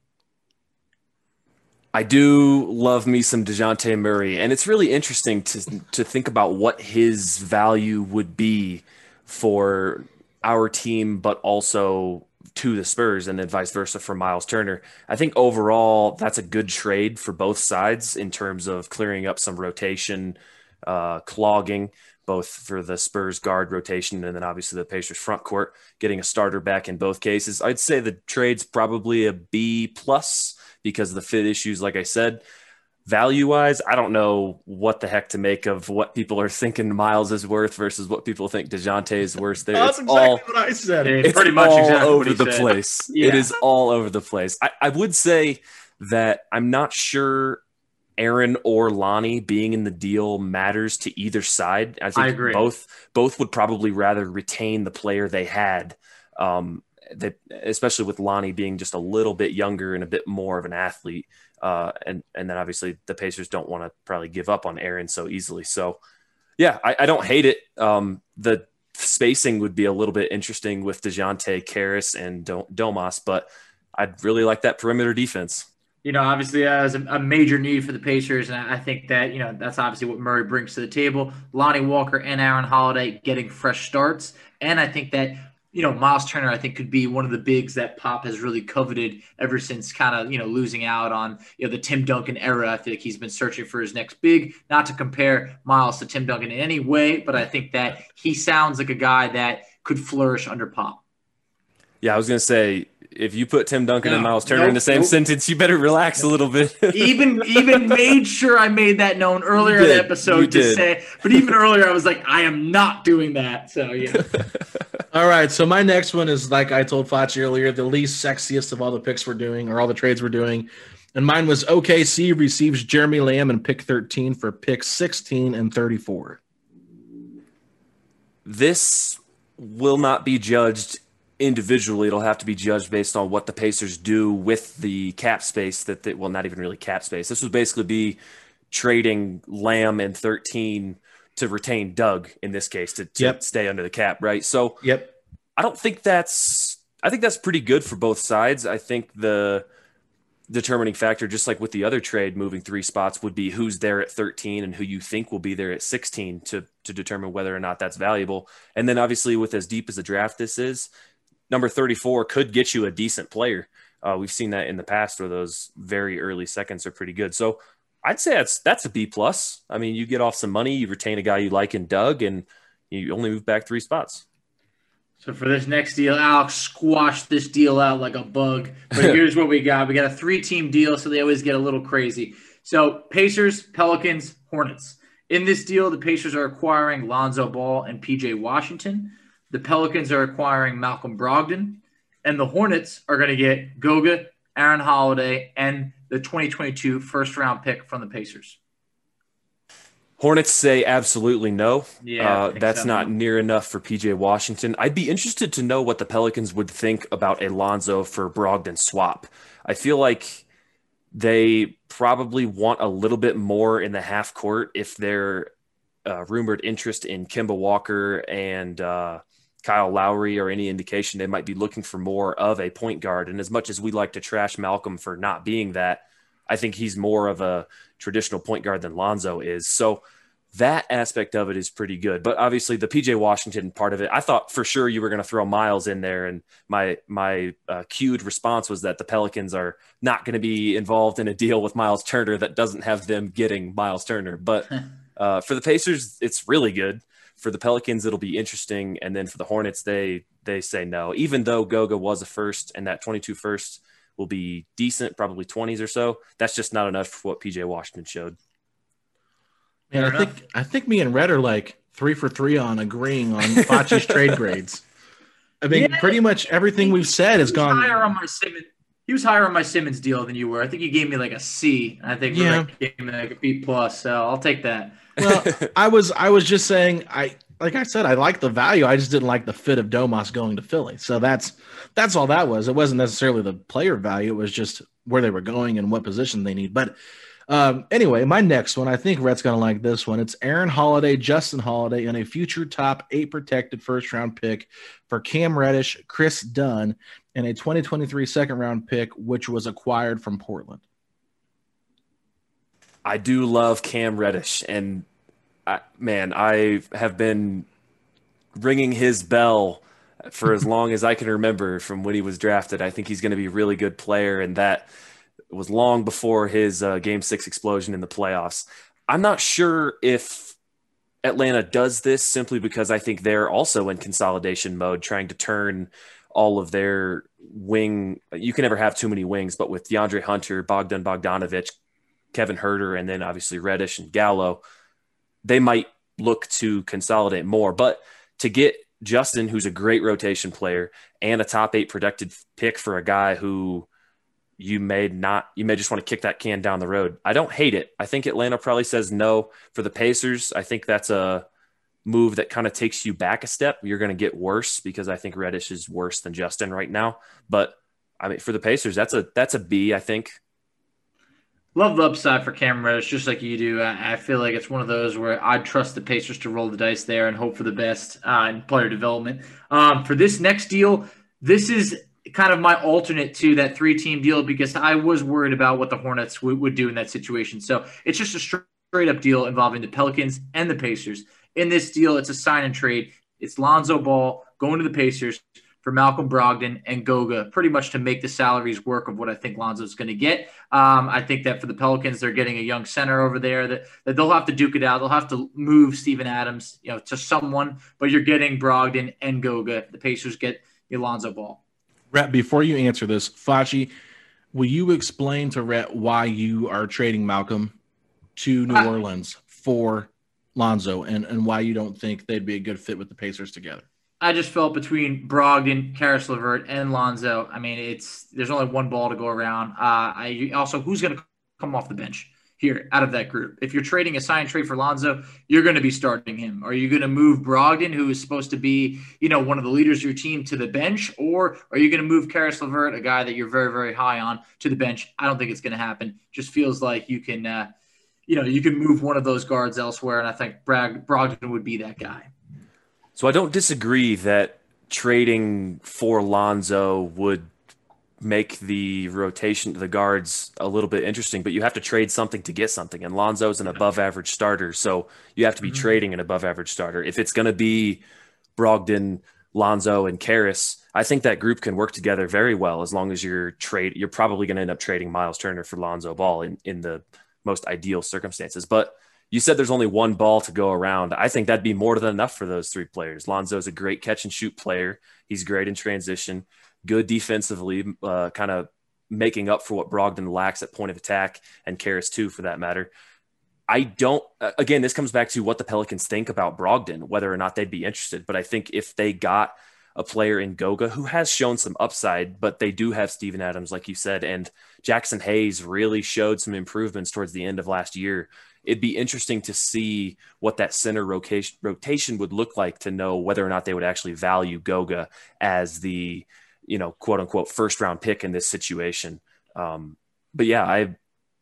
I do love me some DeJounte Murray, and it's really interesting to think about what his value would be for our team, but also to the Spurs and then vice versa for Miles Turner. I think overall that's a good trade for both sides in terms of clearing up some rotation, clogging, both for the Spurs guard rotation and then obviously the Pacers front court, getting a starter back in both cases. I'd say the trade's probably a B+ because of the fit issues, like I said. Value-wise, I don't know what the heck to make of what people are thinking Miles is worth versus what people think DeJounte is worth. That's exactly what I said. It's pretty much all exactly over the place. Yeah. It is all over the place. I would say that I'm not sure Aaron or Lonnie being in the deal matters to either side. I think both would probably rather retain the player they had, especially with Lonnie being just a little bit younger and a bit more of an athlete. And then obviously the Pacers don't want to probably give up on Aaron so easily. So yeah, I don't hate it. The spacing would be a little bit interesting with DeJounte, Karras, and Domas, but I'd really like that perimeter defense. Obviously as a major need for the Pacers, and I think that, that's obviously what Murray brings to the table. Lonnie Walker and Aaron Holiday getting fresh starts. And I think that, Miles Turner, I think, could be one of the bigs that Pop has really coveted ever since kind of, losing out on, the Tim Duncan era. I feel like he's been searching for his next big, not to compare Miles to Tim Duncan in any way, but I think that he sounds like a guy that could flourish under Pop. Yeah, I was going to say, if you put Tim Duncan and Miles Turner in the same sentence, you better relax a little bit. even made sure I made that known earlier in the episode to say, but even earlier I was like, I am not doing that. So yeah. All right. So my next one is, like I told Facci earlier, the least sexiest of all the picks we're doing, or all the trades we're doing. And mine was OKC receives Jeremy Lamb and pick 13 for picks 16 and 34. This will not be judged individually. It'll have to be judged based on what the Pacers do with the cap space well, not even really cap space. This would basically be trading Lamb and 13 to retain Doug in this case to stay under the cap, right? So I think that's pretty good for both sides. I think the determining factor, just like with the other trade, moving 3 spots, would be who's there at 13 and who you think will be there at 16 to determine whether or not that's valuable. And then obviously with as deep as the draft this is, number 34 could get you a decent player. We've seen that in the past where those very early seconds are pretty good. So I'd say that's a B+. I mean, you get off some money, you retain a guy you like in Doug, and you only move back 3 spots. So for this next deal, Alex squashed this deal out like a bug. But here's what we got. We got a 3-team deal, so they always get a little crazy. So Pacers, Pelicans, Hornets. In this deal, the Pacers are acquiring Lonzo Ball and P.J. Washington. The Pelicans are acquiring Malcolm Brogdon. And the Hornets are going to get Goga, Aaron Holiday, and the 2022 first-round pick from the Pacers. Hornets say absolutely no. Yeah, that's not near enough for P.J. Washington. I'd be interested to know what the Pelicans would think about a Lonzo for Brogdon swap. I feel like They probably want a little bit more in the half court if their rumored interest in Kemba Walker and Kyle Lowry or any indication. They might be looking for more of a point guard. And as much as we like to trash Malcolm for not being that, I think he's more of a traditional point guard than Lonzo is. So that aspect of it is pretty good. But obviously the PJ Washington part of it, I thought for sure you were going to throw Miles in there. And my cued response was that the Pelicans are not going to be involved in a deal with Miles Turner that doesn't have them getting Miles Turner. But for the Pacers, it's really good. For the Pelicans, it'll be interesting. And then for the Hornets, they say no, even though Goga was a first and that 22 first will be decent, probably 20s or so. That's just not enough for what PJ Washington showed. Yeah, I think me and Red are like 3 for 3 on agreeing on Facci's trade grades. I mean, pretty much everything we've said has gone higher on my Simmons. He was higher on my Simmons deal than you were. I think you gave me like a C. I think Rick gave me like a B+. So I'll take that. Well, I was just saying, like I said, I like the value. I just didn't like the fit of Domas going to Philly. So that's all that was. It wasn't necessarily the player value. It was just where they were going and what position they need. But anyway, my next one, I think Rhett's going to like this one. It's Aaron Holiday, Justin Holiday, and a future top 8 protected first-round pick for Cam Reddish, Chris Dunn, and a 2023 second-round pick, which was acquired from Portland. I do love Cam Reddish, and I have been ringing his bell for as long as I can remember from when he was drafted. I think he's going to be a really good player, and that was long before his Game 6 explosion in the playoffs. I'm not sure if Atlanta does this simply because I think they're also in consolidation mode, trying to turn all of their wing. You can never have too many wings, but with DeAndre Hunter, Bogdan Bogdanovic, Kevin Huerter, and then obviously Reddish and Gallo, they might look to consolidate more. But to get Justin, who's a great rotation player, and a top 8 protected pick for a guy who you may just want to kick that can down the road, I don't hate it. I think Atlanta probably says no. For the Pacers, I think that's a move that kind of takes you back a step. You're going to get worse because I think Reddish is worse than Justin right now. But I mean, for the Pacers, that's a B, I think. Love the upside for Cam Reddish, just like you do. I feel like it's one of those where I'd trust the Pacers to roll the dice there and hope for the best in player development. For this next deal, this is kind of my alternate to that 3-team deal because I was worried about what the Hornets would do in that situation. So it's just a straight-up deal involving the Pelicans and the Pacers. In this deal, it's a sign and trade. It's Lonzo Ball going to the Pacers for Malcolm Brogdon and Goga, pretty much to make the salaries work of what I think Lonzo's going to get. I think that for the Pelicans, they're getting a young center over there that they'll have to duke it out. They'll have to move Steven Adams, to someone, but you're getting Brogdon and Goga. The Pacers get Lonzo Ball. Rhett, before you answer this, Facci, will you explain to Rhett why you are trading Malcolm to New Orleans for Lonzo and why you don't think they'd be a good fit with the Pacers together? I just felt between Brogdon, Karis LeVert, and Lonzo. I mean, there's only one ball to go around. Who's going to come off the bench here out of that group? If you're trading a sign trade for Lonzo, you're going to be starting him. Are you going to move Brogdon, who is supposed to be, one of the leaders of your team, to the bench? Or are you going to move Karis LeVert, a guy that you're very, very high on, to the bench? I don't think it's going to happen. Just feels like you can, you can move one of those guards elsewhere, and I think Brogdon would be that guy. So I don't disagree that trading for Lonzo would make the rotation to the guards a little bit interesting, but you have to trade something to get something. And Lonzo's an above average starter. So you have to be trading an above average starter. If it's going to be Brogdon, Lonzo, and Karis, I think that group can work together very well as long as you're probably going to end up trading Miles Turner for Lonzo Ball in the most ideal circumstances. But you said there's only one ball to go around. I think that'd be more than enough for those 3 players. Lonzo's a great catch and shoot player. He's great in transition, good defensively, kind of making up for what Brogdon lacks at point of attack, and Karis too, for that matter. Again, this comes back to what the Pelicans think about Brogdon, whether or not they'd be interested. But I think if they got a player in Goga who has shown some upside, but they do have Steven Adams, like you said, and Jackson Hayes really showed some improvements towards the end of last year. It'd be interesting to see what that center rotation would look like to know whether or not they would actually value Goga as the, quote unquote, first round pick in this situation. But yeah,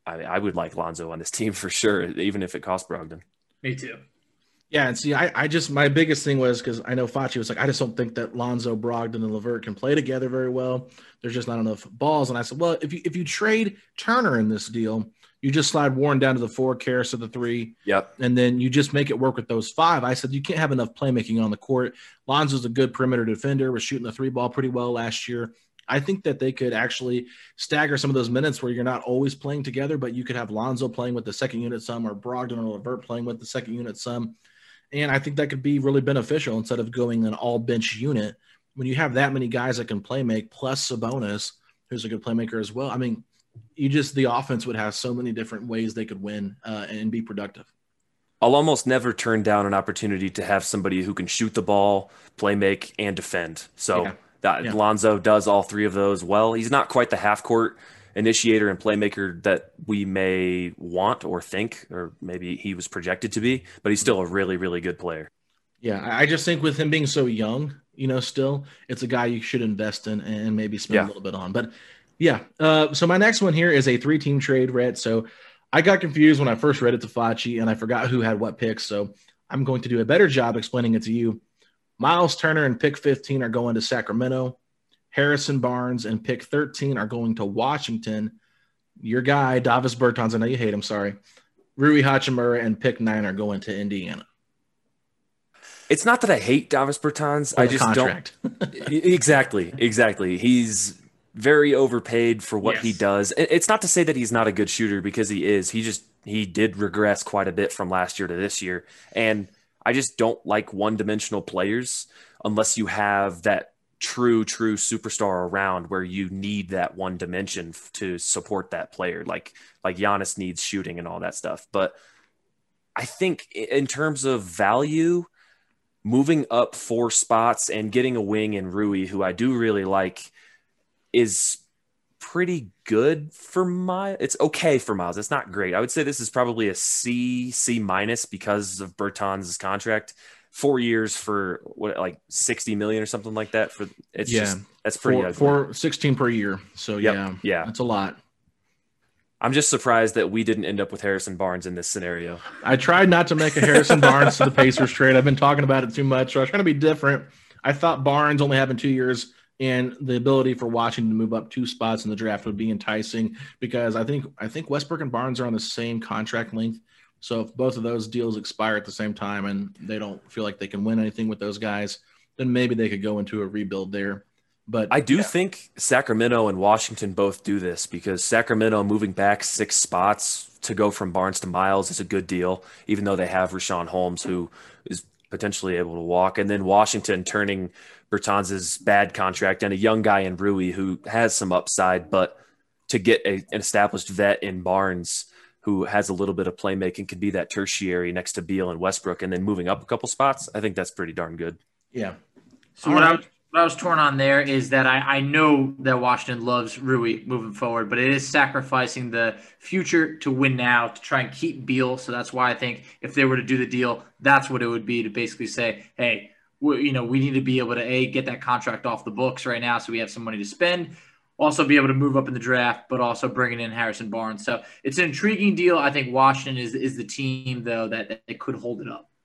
I would like Lonzo on this team for sure, even if it costs Brogdon. Me too. Yeah, and see, I just my biggest thing was because I know Facci was like, I just don't think that Lonzo, Brogdon, and LeVert can play together very well. There's just not enough balls. And I said, well, if you trade Turner in this deal, you just slide Warren down to the 4, Karras to the 3. Yep. And then you just make it work with those 5. I said, you can't have enough playmaking on the court. Lonzo's a good perimeter defender, was shooting the 3 ball pretty well last year. I think that they could actually stagger some of those minutes where you're not always playing together, but you could have Lonzo playing with the second unit some, or Brogdon or LeVert playing with the second unit some. And I think that could be really beneficial instead of going an all bench unit. When you have that many guys that can play make, plus Sabonis, who's a good playmaker as well. I mean, the offense would have so many different ways they could win and be productive. I'll almost never turn down an opportunity to have somebody who can shoot the ball, play make, and defend. So Lonzo does all 3 of those well. He's not quite the half court initiator and playmaker that we may want or think, or maybe he was projected to be, but he's still a really, really good player. Yeah, I just think with him being so young, still, it's a guy you should invest in and maybe spend a little bit on. But yeah, so my next one here is a 3-team trade, Rhett. So I got confused when I first read it to Facci, and I forgot who had what picks. So I'm going to do a better job explaining it to you. Miles Turner and pick 15 are going to Sacramento. Harrison Barnes and pick 13 are going to Washington. Your guy, Davis Bertans, I know you hate him, sorry. Rui Hachimura and pick 9 are going to Indiana. It's not that I hate Davis Bertans. I just don't. Exactly. He's very overpaid for what he does. It's not to say that he's not a good shooter, because he is. He did regress quite a bit from last year to this year. And I just don't like one-dimensional players unless you have that true superstar around where you need that one dimension to support that player. Like Giannis needs shooting and all that stuff. But I think in terms of value, moving up 4 spots and getting a wing in Rui, who I do really like, is pretty good for Miles. It's okay for Miles. It's not great. I would say this is probably a C- because of Bertans' contract. 4 years for like $60 million or something like that. That's pretty ugly. For 16 per year. So yeah, that's a lot. I'm just surprised that we didn't end up with Harrison Barnes in this scenario. I tried not to make a Harrison Barnes to the Pacers trade. I've been talking about it too much. So I was trying to be different. I thought Barnes only having 2 years and the ability for Washington to move up 2 spots in the draft would be enticing, because I think Westbrook and Barnes are on the same contract length. So if both of those deals expire at the same time and they don't feel like they can win anything with those guys, then maybe they could go into a rebuild there. But I do think Sacramento and Washington both do this, because Sacramento moving back 6 spots to go from Barnes to Miles is a good deal, even though they have Richaun Holmes, who is potentially able to walk. And then Washington turning Bertans' bad contract and a young guy in Rui who has some upside, but to get an established vet in Barnes who has a little bit of playmaking, could be that tertiary next to Beal and Westbrook, and then moving up a couple spots, I think that's pretty darn good. Yeah. So what I was torn on there is that I know that Washington loves Rui moving forward, but it is sacrificing the future to win now to try and keep Beal. So that's why I think if they were to do the deal, that's what it would be, to basically say, hey, we need to be able to get that contract off the books right now so we have some money to spend. Also be able to move up in the draft, but also bringing in Harrison Barnes. So it's an intriguing deal. I think Washington is the team, though, that could hold it up.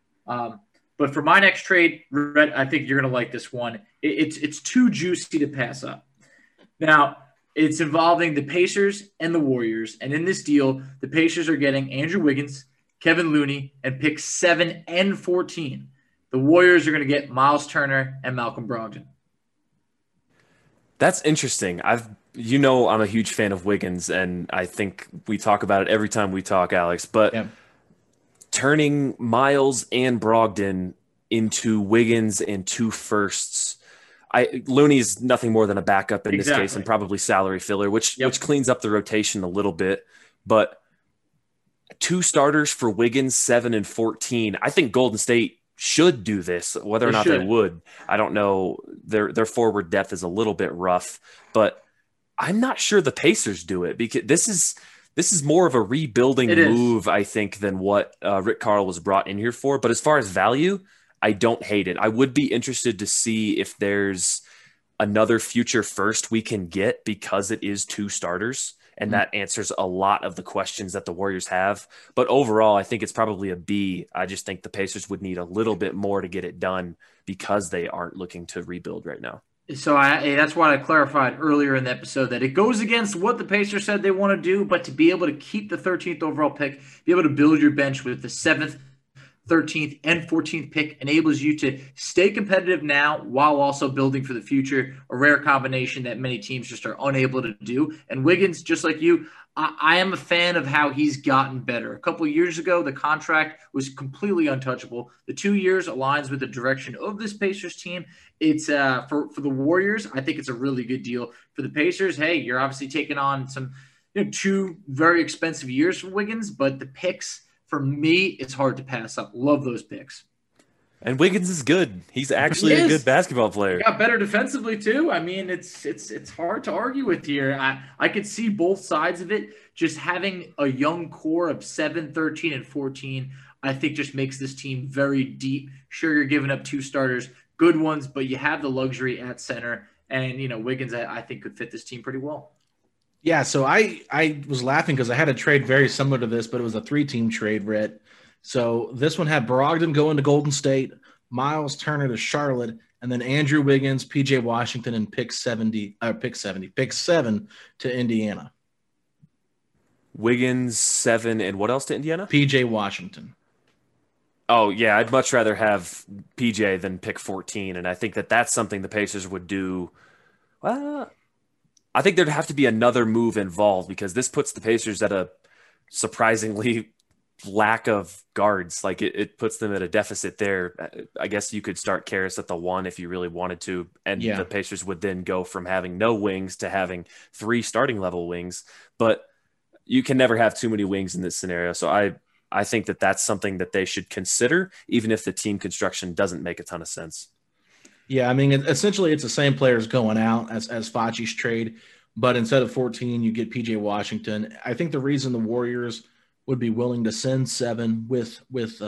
But for my next trade, Rhett, I think you're going to like this one. It's too juicy to pass up. Now, it's involving the Pacers and the Warriors. And in this deal, the Pacers are getting Andrew Wiggins, Kevin Looney, and picks 7 and 14. The Warriors are going to get Miles Turner and Malcolm Brogdon. That's interesting. I'm a huge fan of Wiggins, and I think we talk about it every time we talk, Alex. But turning Miles and Brogdon into Wiggins and 2 firsts, Looney's nothing more than a backup in this case, and probably salary filler, which cleans up the rotation a little bit. But 2 starters for Wiggins, 7 and 14. I think Golden State should do this. Whether or not they would, I don't know. Their forward depth is a little bit rough, but I'm not sure the Pacers do it, because this is more of a rebuilding move, I think, than what Rick Carl was brought in here for. But as far as value, I don't hate it. I would be interested to see if there's another future first we can get, because it is 2 starters. and that answers a lot of the questions that the Warriors have. But overall, I think it's probably a B. I just think the Pacers would need a little bit more to get it done because they aren't looking to rebuild right now. So that's why I clarified earlier in the episode that it goes against what the Pacers said they want to do, but to be able to keep the 13th overall pick, be able to build your bench with the 7th, 13th, and 14th pick enables you to stay competitive now while also building for the future, a rare combination that many teams just are unable to do. And Wiggins, just like you, I am a fan of how he's gotten better. A couple of years ago, the contract was completely untouchable. The 2 years aligns with the direction of this Pacers team. It's for the Warriors, I think it's a really good deal. For the Pacers, hey, you're obviously taking on some 2 very expensive years for Wiggins, but the picks, for me, it's hard to pass up. Love those picks. And Wiggins is good. He's actually a good basketball player. He got better defensively too. I mean, it's hard to argue with here. I could see both sides of it. Just having a young core of 7, 13, and 14, I think just makes this team very deep. Sure, you're giving up 2 starters, good ones, but you have the luxury at center. And, Wiggins, I think, could fit this team pretty well. Yeah, so I was laughing because I had a trade very similar to this, but it was a 3-team trade, Rhett. So this one had Brogdon going to Golden State, Miles Turner to Charlotte, and then Andrew Wiggins, PJ Washington, and pick 7 to Indiana. Wiggins 7 and what else to Indiana? PJ Washington. Oh, yeah, I'd much rather have PJ than pick 14, and I think that's something the Pacers would do. Well, I think there'd have to be another move involved because this puts the Pacers at a surprisingly lack of guards. Like it puts them at a deficit there. I guess you could start Karras at the 1 if you really wanted to, and the Pacers would then go from having no wings to having 3 starting level wings. But you can never have too many wings in this scenario. So I think that's something that they should consider, even if the team construction doesn't make a ton of sense. Yeah, I mean, essentially it's the same players going out as Facci's trade, but instead of 14, you get PJ Washington. I think the reason the Warriors would be willing to send 7 with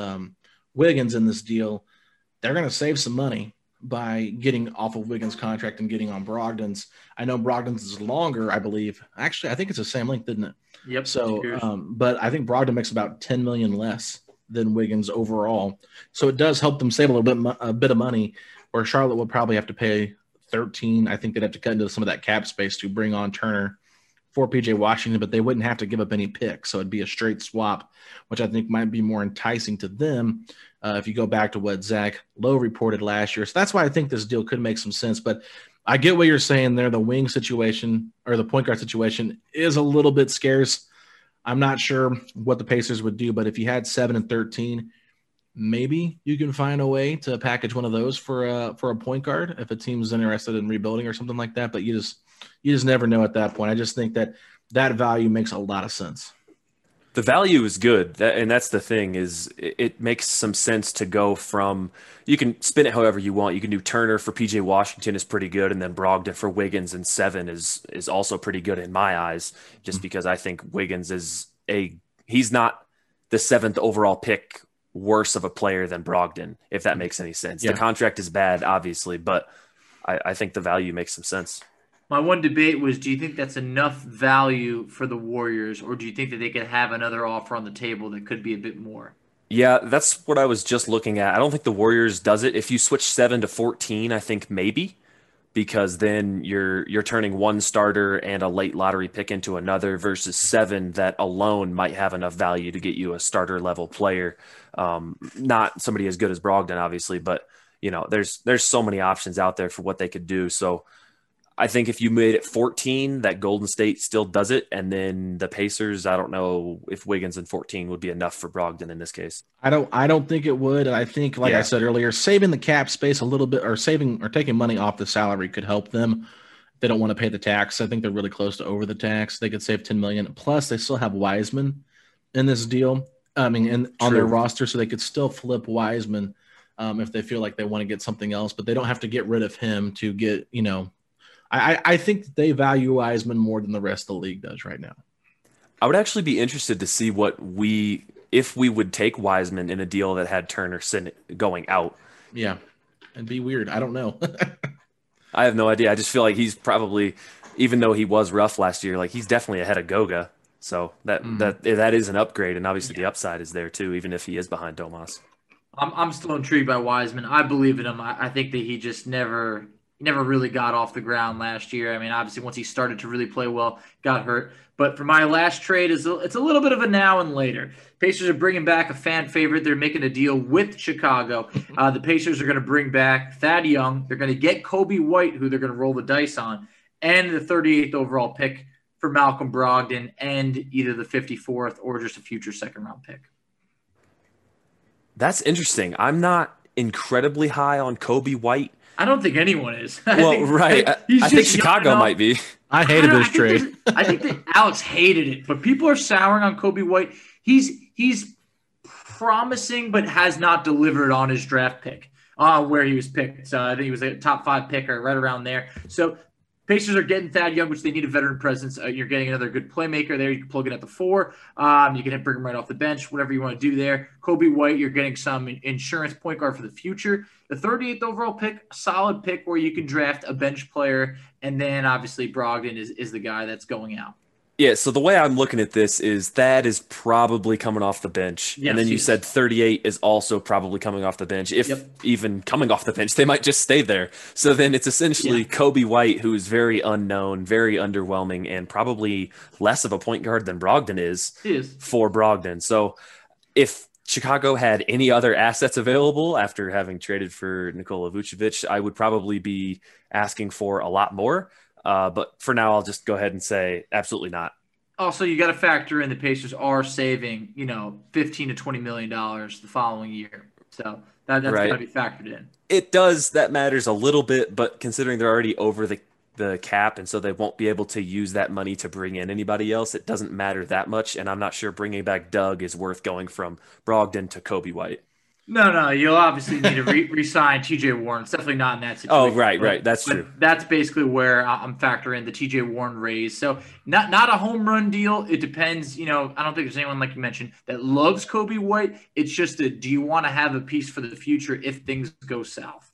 Wiggins in this deal, they're going to save some money by getting off of Wiggins' contract and getting on Brogdon's. I know Brogdon's is longer, I believe. Actually, I think it's the same length, isn't it? Yep. So, but I think Brogdon makes about $10 million less than Wiggins overall. So it does help them save a bit of money, where Charlotte would probably have to pay 13. I think they'd have to cut into some of that cap space to bring on Turner for PJ Washington, but they wouldn't have to give up any picks. So it'd be a straight swap, which I think might be more enticing to them if you go back to what Zach Lowe reported last year. So that's why I think this deal could make some sense. But I get what you're saying there. The wing situation or the point guard situation is a little bit scarce. I'm not sure what the Pacers would do, but if you had 7 and 13, maybe you can find a way to package one of those for a point guard if a team's interested in rebuilding or something like that. But you just never know at that point. I just think that value makes a lot of sense. The value is good, and that's the thing, is it makes some sense to go from – you can spin it however you want. You can do Turner for P.J. Washington is pretty good, and then Brogdon for Wiggins and 7 is also pretty good in my eyes, just because I think Wiggins he's not the 7th overall pick worse of a player than Brogdon, if that makes any sense. Yeah. The contract is bad, obviously, but I think the value makes some sense. My one debate was, do you think that's enough value for the Warriors, or do you think that they could have another offer on the table that could be a bit more? Yeah, that's what I was just looking at. I don't think the Warriors does it. If you switch 7 to 14, I think maybe, because then you're turning one starter and a late lottery pick into another versus 7 that alone might have enough value to get you a starter level player. Not somebody as good as Brogdon, obviously, but there's so many options out there for what they could do. So I think if you made it 14, that Golden State still does it. And then the Pacers, I don't know if Wiggins and 14 would be enough for Brogdon in this case. I don't think it would. I think, like I said earlier, saving the cap space a little bit, or taking money off the salary could help them. They don't want to pay the tax. I think they're really close to over the tax. They could save $10 million. Plus, they still have Wiseman in this deal. I mean, on their roster, so they could still flip Wiseman if they feel like they want to get something else, but they don't have to get rid of him to get, I think they value Wiseman more than the rest of the league does right now. I would actually be interested to see if we would take Wiseman in a deal that had Turner going out. Yeah, it'd be weird. I don't know. I have no idea. I just feel like he's probably even though he was rough last year, like he's definitely ahead of Goga. So that is an upgrade, and obviously the upside is there too, even if he is behind Domas. I'm still intrigued by Wiseman. I believe in him. I think that he just never really got off the ground last year. I mean, obviously once he started to really play well, got hurt. But for my last trade, it's a little bit of a now and later. Pacers are bringing back a fan favorite. They're making a deal with Chicago. The Pacers are going to bring back Thad Young. They're going to get Kobe White, who they're going to roll the dice on, and the 38th overall pick for Malcolm Brogdon, and either the 54th or just a future second-round pick. That's interesting. I'm not incredibly high on Kobe White. I don't think anyone is. I think Chicago might be. I hated this trade. I think that Alex hated it, but people are souring on Kobe White. He's promising, but has not delivered on his draft pick where he was picked. So I think he was a top 5 picker right around there. So Pacers are getting Thad Young, which they need a veteran presence. You're getting another good playmaker there. You can plug it at the 4. You can bring him right off the bench, whatever you want to do there. Kobe White, you're getting some insurance point guard for the future. The 38th overall pick, a solid pick where you can draft a bench player. And then obviously Brogdon is the guy that's going out. Yeah, so the way I'm looking at this is Thad is probably coming off the bench. Yes, and then you said 38 is also probably coming off the bench. If even coming off the bench, they might just stay there. So then it's essentially Kobe White, who is very unknown, very underwhelming, and probably less of a point guard than Brogdon is for Brogdon. So if Chicago had any other assets available after having traded for Nikola Vucevic, I would probably be asking for a lot more. But for now, I'll just go ahead and say absolutely not. Also, you got to factor in the Pacers are saving, $15 to $20 million the following year. So that's got to be factored in. It does. That matters a little bit, but considering they're already over the cap, and so they won't be able to use that money to bring in anybody else, it doesn't matter that much. And I'm not sure bringing back Doug is worth going from Brogdon to Kobe White. No, you'll obviously need to re-sign T.J. Warren. It's definitely not in that situation. Oh, right. That's true. That's basically where I'm factoring the T.J. Warren raise. So not a home run deal. It depends. I don't think there's anyone, like you mentioned, that loves Kobe White. It's just do you want to have a piece for the future if things go south?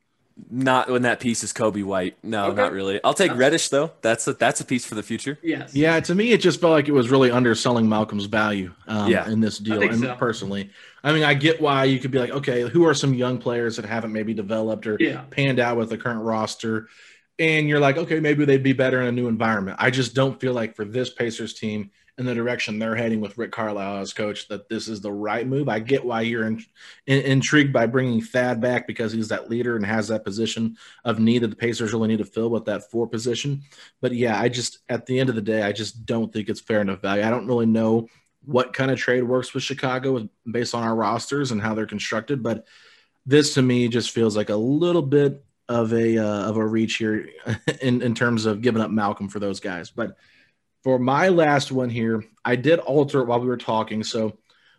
Not when that piece is Kobe White. No, not really. I'll take Reddish, though. That's a piece for the future. Yes. Yeah, to me, it just felt like it was really underselling Malcolm's value in this deal. And personally, I mean, I get why you could be like, okay, who are some young players that haven't maybe developed or panned out with the current roster? And you're like, okay, maybe they'd be better in a new environment. I just don't feel like for this Pacers team in the direction they're heading with Rick Carlisle as coach that this is the right move. I get why you're intrigued by bringing Thad back because he's that leader and has that position of need that the Pacers really need to fill with that 4 position. But yeah, at the end of the day, I just don't think it's fair enough value. I don't really know what kind of trade works with Chicago based on our rosters and how they're constructed. But this to me just feels like a little bit of a reach here in terms of giving up Malcolm for those guys. But for my last one here, I did alter it while we were talking, so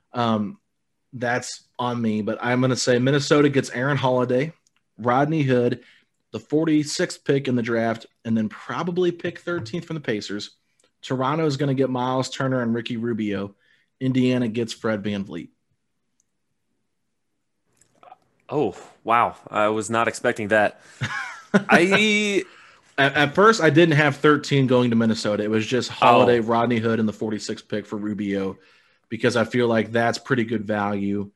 that's on me. But I'm going to say Minnesota gets Aaron Holiday, Rodney Hood, the 46th pick in the draft, and then probably pick 13th from the Pacers. Toronto is going to get Miles Turner and Ricky Rubio. Indiana gets Fred VanVleet. Oh, wow. I was not expecting that. At first, I didn't have 13 going to Minnesota. It was just Holiday, Rodney Hood, and the 46th pick for Rubio because I feel like that's pretty good value.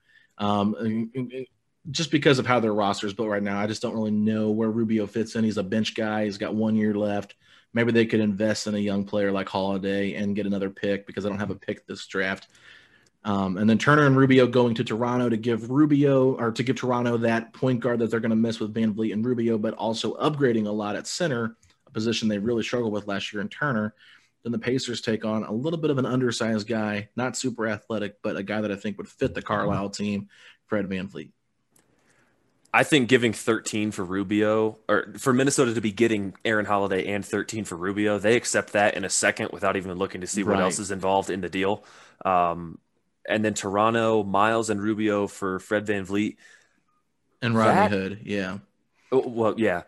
Just because of how their roster is built right now, I just don't really know where Rubio fits in. He's a bench guy. He's got 1 year left. Maybe they could invest in a young player like Holiday and get another pick because I don't have a pick this draft. And then Turner and Rubio going to Toronto to give Toronto that point guard that they're going to miss with VanVleet and Rubio, but also upgrading a lot at center, a position they really struggled with last year in Turner. Then the Pacers take on a little bit of an undersized guy, not super athletic, but a guy that I think would fit the Carlisle team, Fred VanVleet. I think giving 13 for Rubio, or for Minnesota to be getting Aaron Holiday and 13 for Rubio, they accept that in a second without even looking to see what else is involved in the deal. And then Toronto, Miles and Rubio for Fred VanVleet. And Rodney Hood, yeah. Well, yeah.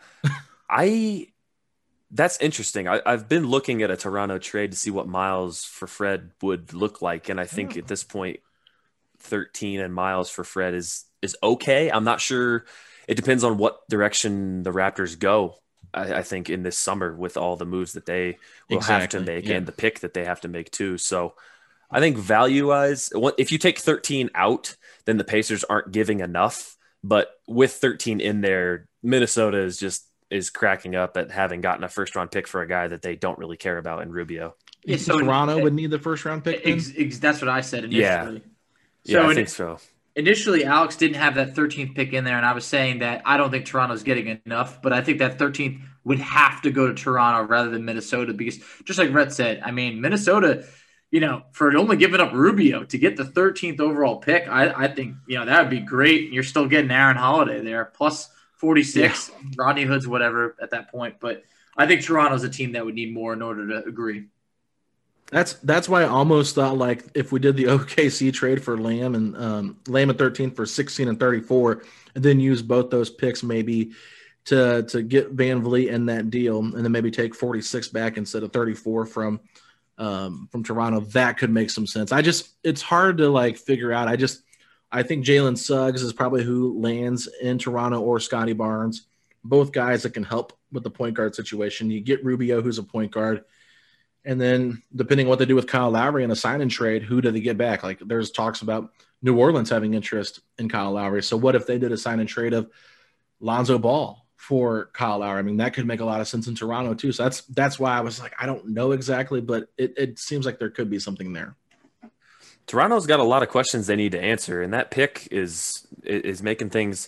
That's interesting. I've been looking at a Toronto trade to see what Miles for Fred would look like, and I think at this point, 13 and Miles for Fred is okay. I'm not sure. It depends on what direction the Raptors go I think in this summer with all the moves that they will have to make and the pick that they have to make too. So I think value-wise, if you take 13 out, then the Pacers aren't giving enough. But with 13 in there, Minnesota is cracking up at having gotten a first-round pick for a guy that they don't really care about in Rubio. Yeah, so Toronto would need the first-round pick? That's what I said initially. Yeah, I think so. Initially, Alex didn't have that 13th pick in there, and I was saying that I don't think Toronto's getting enough, but I think that 13th would have to go to Toronto rather than Minnesota because, just like Rhett said, I mean, Minnesota, for only giving up Rubio to get the 13th overall pick, I think, that would be great. You're still getting Aaron Holiday there, plus 46, Rodney Hood's whatever at that point, but I think Toronto's a team that would need more in order to agree. That's why I almost thought like if we did the OKC trade for Lamb and Lamb at 13 for 16 and 34, and then use both those picks maybe to get Van Vliet in that deal, and then maybe take 46 back instead of 34 from Toronto, that could make some sense. It's hard to like figure out. I think Jalen Suggs is probably who lands in Toronto or Scotty Barnes, both guys that can help with the point guard situation. You get Rubio, who's a point guard. And then depending on what they do with Kyle Lowry in a sign and trade, who do they get back? Like there's talks about New Orleans having interest in Kyle Lowry. So what if they did a sign and trade of Lonzo Ball for Kyle Lowry? I mean, that could make a lot of sense in Toronto too. So that's why I was like, I don't know exactly, but it seems like there could be something there. Toronto's got a lot of questions they need to answer, and that pick is making things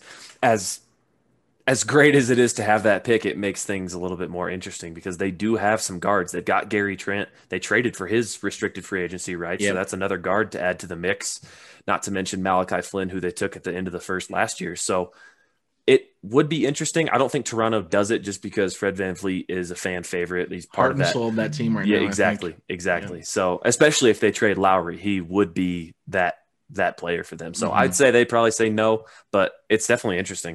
as great as it is to have that pick. It makes things a little bit more interesting because they do have some guards. They've got Gary Trent. They traded for his restricted free agency, right? Yep. So that's another guard to add to the mix, not to mention Malachi Flynn, who they took at the end of the first last year. So it would be interesting. I don't think Toronto does it just because Fred VanVleet is a fan favorite. He's part of that. Soul of that team right now. Yeah, exactly. Yeah. So especially if they trade Lowry, he would be that player for them. So I'd say they probably say no, but it's definitely interesting.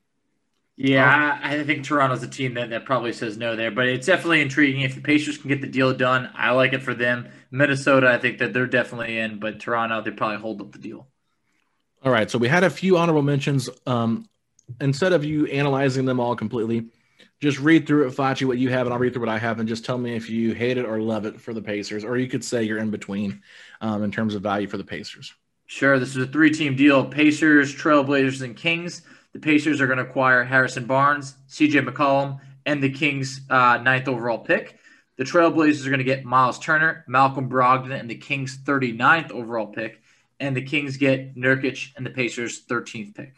Yeah, I think Toronto's a team that probably says no there, but it's definitely intriguing. If the Pacers can get the deal done, I like it for them. Minnesota, I think that they're definitely in, but Toronto, they probably hold up the deal. All right, so we had a few honorable mentions. Instead of you analyzing them all completely, just read through it, Facci, what you have, and I'll read through what I have, and just tell me if you hate it or love it for the Pacers, or you could say you're in between in terms of value for the Pacers. Sure, this is a 3-team deal. Pacers, Trailblazers, and Kings. The Pacers are going to acquire Harrison Barnes, CJ McCollum, and the Kings' 9th overall pick. The Trailblazers are going to get Miles Turner, Malcolm Brogdon, and the Kings' 39th overall pick. And the Kings get Nurkic and the Pacers' 13th pick.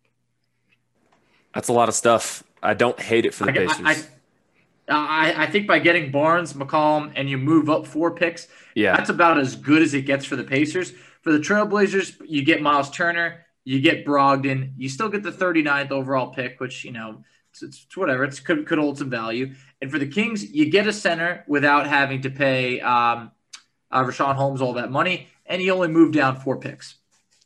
That's a lot of stuff. I don't hate it for the Pacers. I think by getting Barnes, McCollum, and you move up 4 picks, that's about as good as it gets for the Pacers. For the Trailblazers, you get Miles Turner, you get Brogdon, you still get the 39th overall pick, which, it's whatever. It could hold some value. And for the Kings, you get a center without having to pay Rashawn Holmes all that money, and you only move down 4 picks.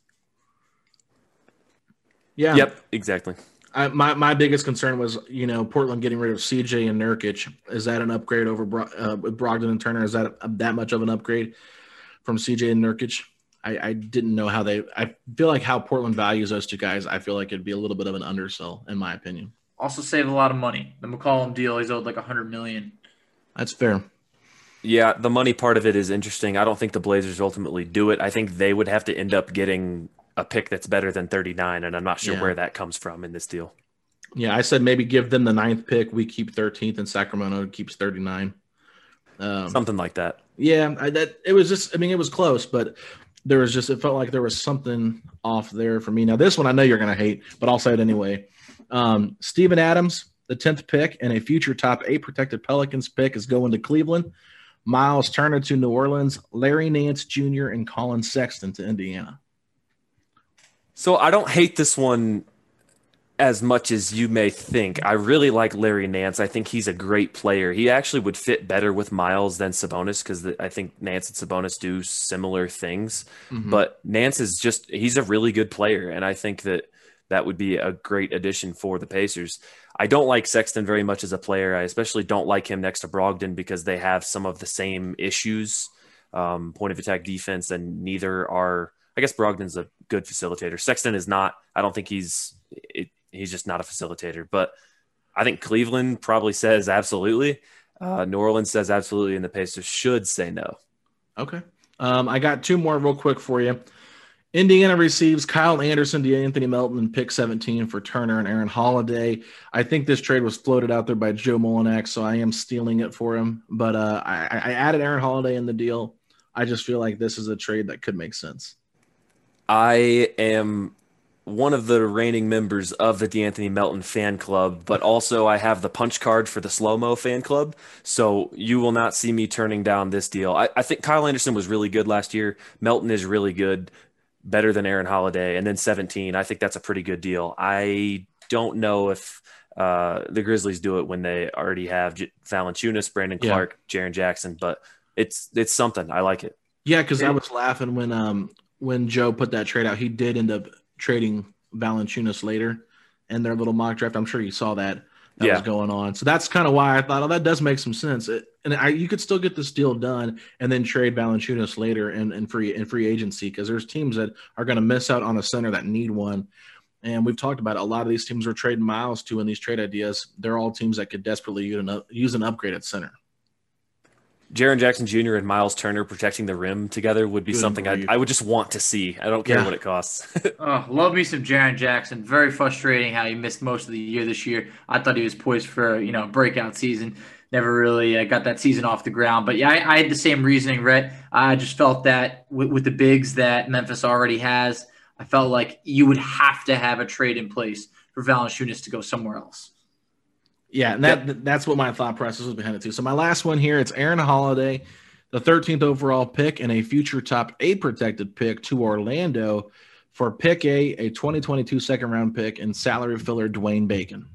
Yeah. Yep, exactly. My biggest concern was, Portland getting rid of CJ and Nurkic. Is that an upgrade over Brogdon and Turner? Is that much of an upgrade from CJ and Nurkic? I didn't know how I feel like how Portland values those two guys. I feel like it'd be a little bit of an undersell, in my opinion. Also save a lot of money. The McCollum deal, he's owed like $100 million. That's fair. Yeah, the money part of it is interesting. I don't think the Blazers ultimately do it. I think they would have to end up getting a pick that's better than 39, and I'm not sure where that comes from in this deal. Yeah, I said maybe give them the 9th pick. We keep 13th, and Sacramento keeps 39. Something like that. Yeah, it was close, but it felt like there was something off there for me. Now, this one I know you're going to hate, but I'll say it anyway. Steven Adams, the 10th pick, and a future top 8 protected Pelicans pick is going to Cleveland. Miles Turner to New Orleans, Larry Nance Jr., and Colin Sexton to Indiana. So I don't hate this one as much as you may think. I really like Larry Nance. I think he's a great player. He actually would fit better with Miles than Sabonis because I think Nance and Sabonis do similar things. Mm-hmm. But Nance he's a really good player, and I think that would be a great addition for the Pacers. I don't like Sexton very much as a player. I especially don't like him next to Brogdon because they have some of the same issues, point of attack defense, and neither are – I guess Brogdon's a good facilitator. Sexton is not. I don't think he's just not a facilitator. But I think Cleveland probably says absolutely. New Orleans says absolutely, and the Pacers should say no. Okay. I got 2 more real quick for you. Indiana receives Kyle Anderson, DeAnthony Melton, and pick 17 for Turner and Aaron Holiday. I think this trade was floated out there by Joe Molinak, so I am stealing it for him. But I added Aaron Holiday in the deal. I just feel like this is a trade that could make sense. I am one of the reigning members of the DeAnthony Melton fan club, but also I have the punch card for the slow-mo fan club. So you will not see me turning down this deal. I think Kyle Anderson was really good last year. Melton is really good, better than Aaron Holiday. And then 17, I think that's a pretty good deal. I don't know if the Grizzlies do it when they already have Valanciunas, Brandon Clark, Jaren Jackson, but it's something. I like it. Yeah, because I was laughing when Joe put that trade out. He did end up trading Valanciunas later in their little mock draft. I'm sure you saw that was going on. So that's kind of why I thought, that does make some sense. You could still get this deal done and then trade Valanciunas later in free agency, because there's teams that are going to miss out on a center that need one. And we've talked about it. A lot of these teams are trading Miles to in these trade ideas. They're all teams that could desperately use an upgrade at center. Jaren Jackson Jr. and Miles Turner protecting the rim together would be something I would just want to see. I don't care what it costs. Love me some Jaren Jackson. Very frustrating how he missed most of the year this year. I thought he was poised for a breakout season. Never really got that season off the ground. But yeah, I had the same reasoning, Rhett. I just felt that with the bigs that Memphis already has, I felt like you would have to have a trade in place for Valanciunas to go somewhere else. Yeah, and that's what my thought process was behind it too. So my last one here, it's Aaron Holiday, the 13th overall pick and a future top 8 protected pick to Orlando for pick a 2022 second round pick and salary filler Dwayne Bacon.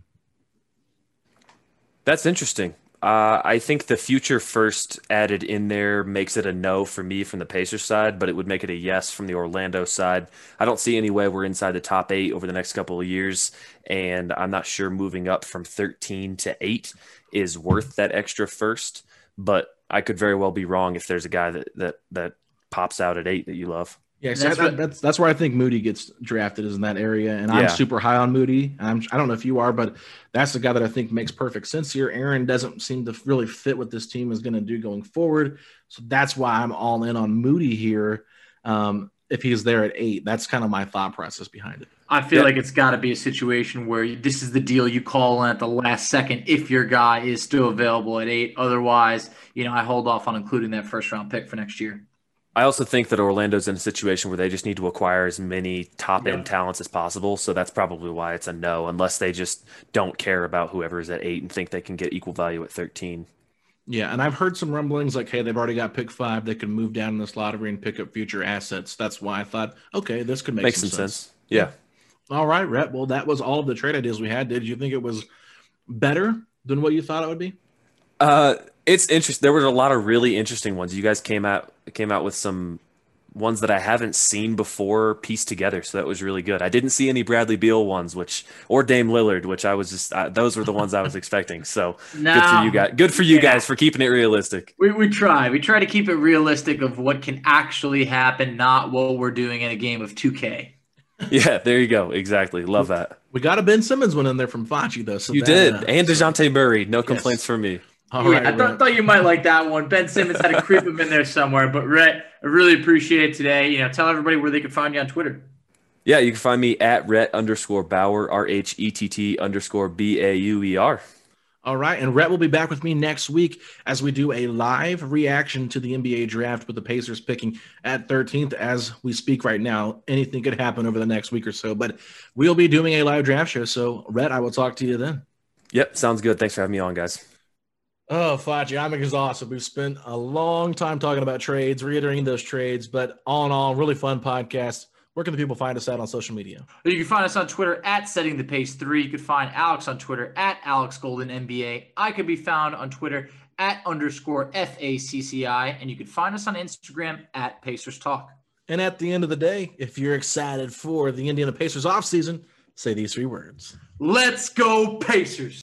That's interesting. I think the future first added in there makes it a no for me from the Pacers side, but it would make it a yes from the Orlando side. I don't see any way we're inside the top 8 over the next couple of years, and I'm not sure moving up from 13 to 8 is worth that extra first, but I could very well be wrong if there's a guy that pops out at 8 that you love. Yeah, so that's where I think Moody gets drafted, is in that area, and I'm super high on Moody. I don't know if you are, but that's the guy that I think makes perfect sense here. Aaron doesn't seem to really fit what this team is going to do going forward, so that's why I'm all in on Moody here. If he's there at 8, that's kind of my thought process behind it. I feel like it's got to be a situation where this is the deal you call in at the last second if your guy is still available at 8. Otherwise, I hold off on including that first-round pick for next year. I also think that Orlando's in a situation where they just need to acquire as many top-end talents as possible, so that's probably why it's a no, unless they just don't care about whoever is at 8 and think they can get equal value at 13. Yeah, and I've heard some rumblings like, hey, they've already got pick 5. They can move down in this lottery and pick up future assets. That's why I thought, okay, this could make some sense. Yeah. All right, Rhett. Well, that was all of the trade ideas we had. Did you think it was better than what you thought it would be? It's interesting. There were a lot of really interesting ones. You guys came out with some ones that I haven't seen before pieced together, so that was really good. I didn't see any Bradley Beal ones, or Dame Lillard, which I was just those were the ones I was expecting. So good for you guys. Good for you guys for keeping it realistic. We try to keep it realistic of what can actually happen, not what we're doing in a game of 2K. Yeah, there you go. Exactly. Love that. We got a Ben Simmons one in there from Facci, though. So you did, and DeJounte Murray. No complaints from me. All right, I thought you might like that one. Ben Simmons had to creep him in there somewhere. But, Rhett, I really appreciate it today. Tell everybody where they can find you on Twitter. Yeah, you can find me at Rhett_Bauer, RHETT_BAUER. All right, and Rhett will be back with me next week as we do a live reaction to the NBA draft with the Pacers picking at 13th as we speak right now. Anything could happen over the next week or so, but we'll be doing a live draft show. So, Rhett, I will talk to you then. Yep, sounds good. Thanks for having me on, guys. Oh, Facci, I'm exhausted. We've spent a long time talking about trades, reiterating those trades, but all in all, really fun podcast. Where can the people find us at on social media? You can find us on Twitter at SettingThePace3. You can find Alex on Twitter at AlexGoldenNBA. I could be found on Twitter at _FACCI. And you can find us on Instagram at Pacers Talk. And at the end of the day, if you're excited for the Indiana Pacers offseason, say these 3 words. Let's go Pacers!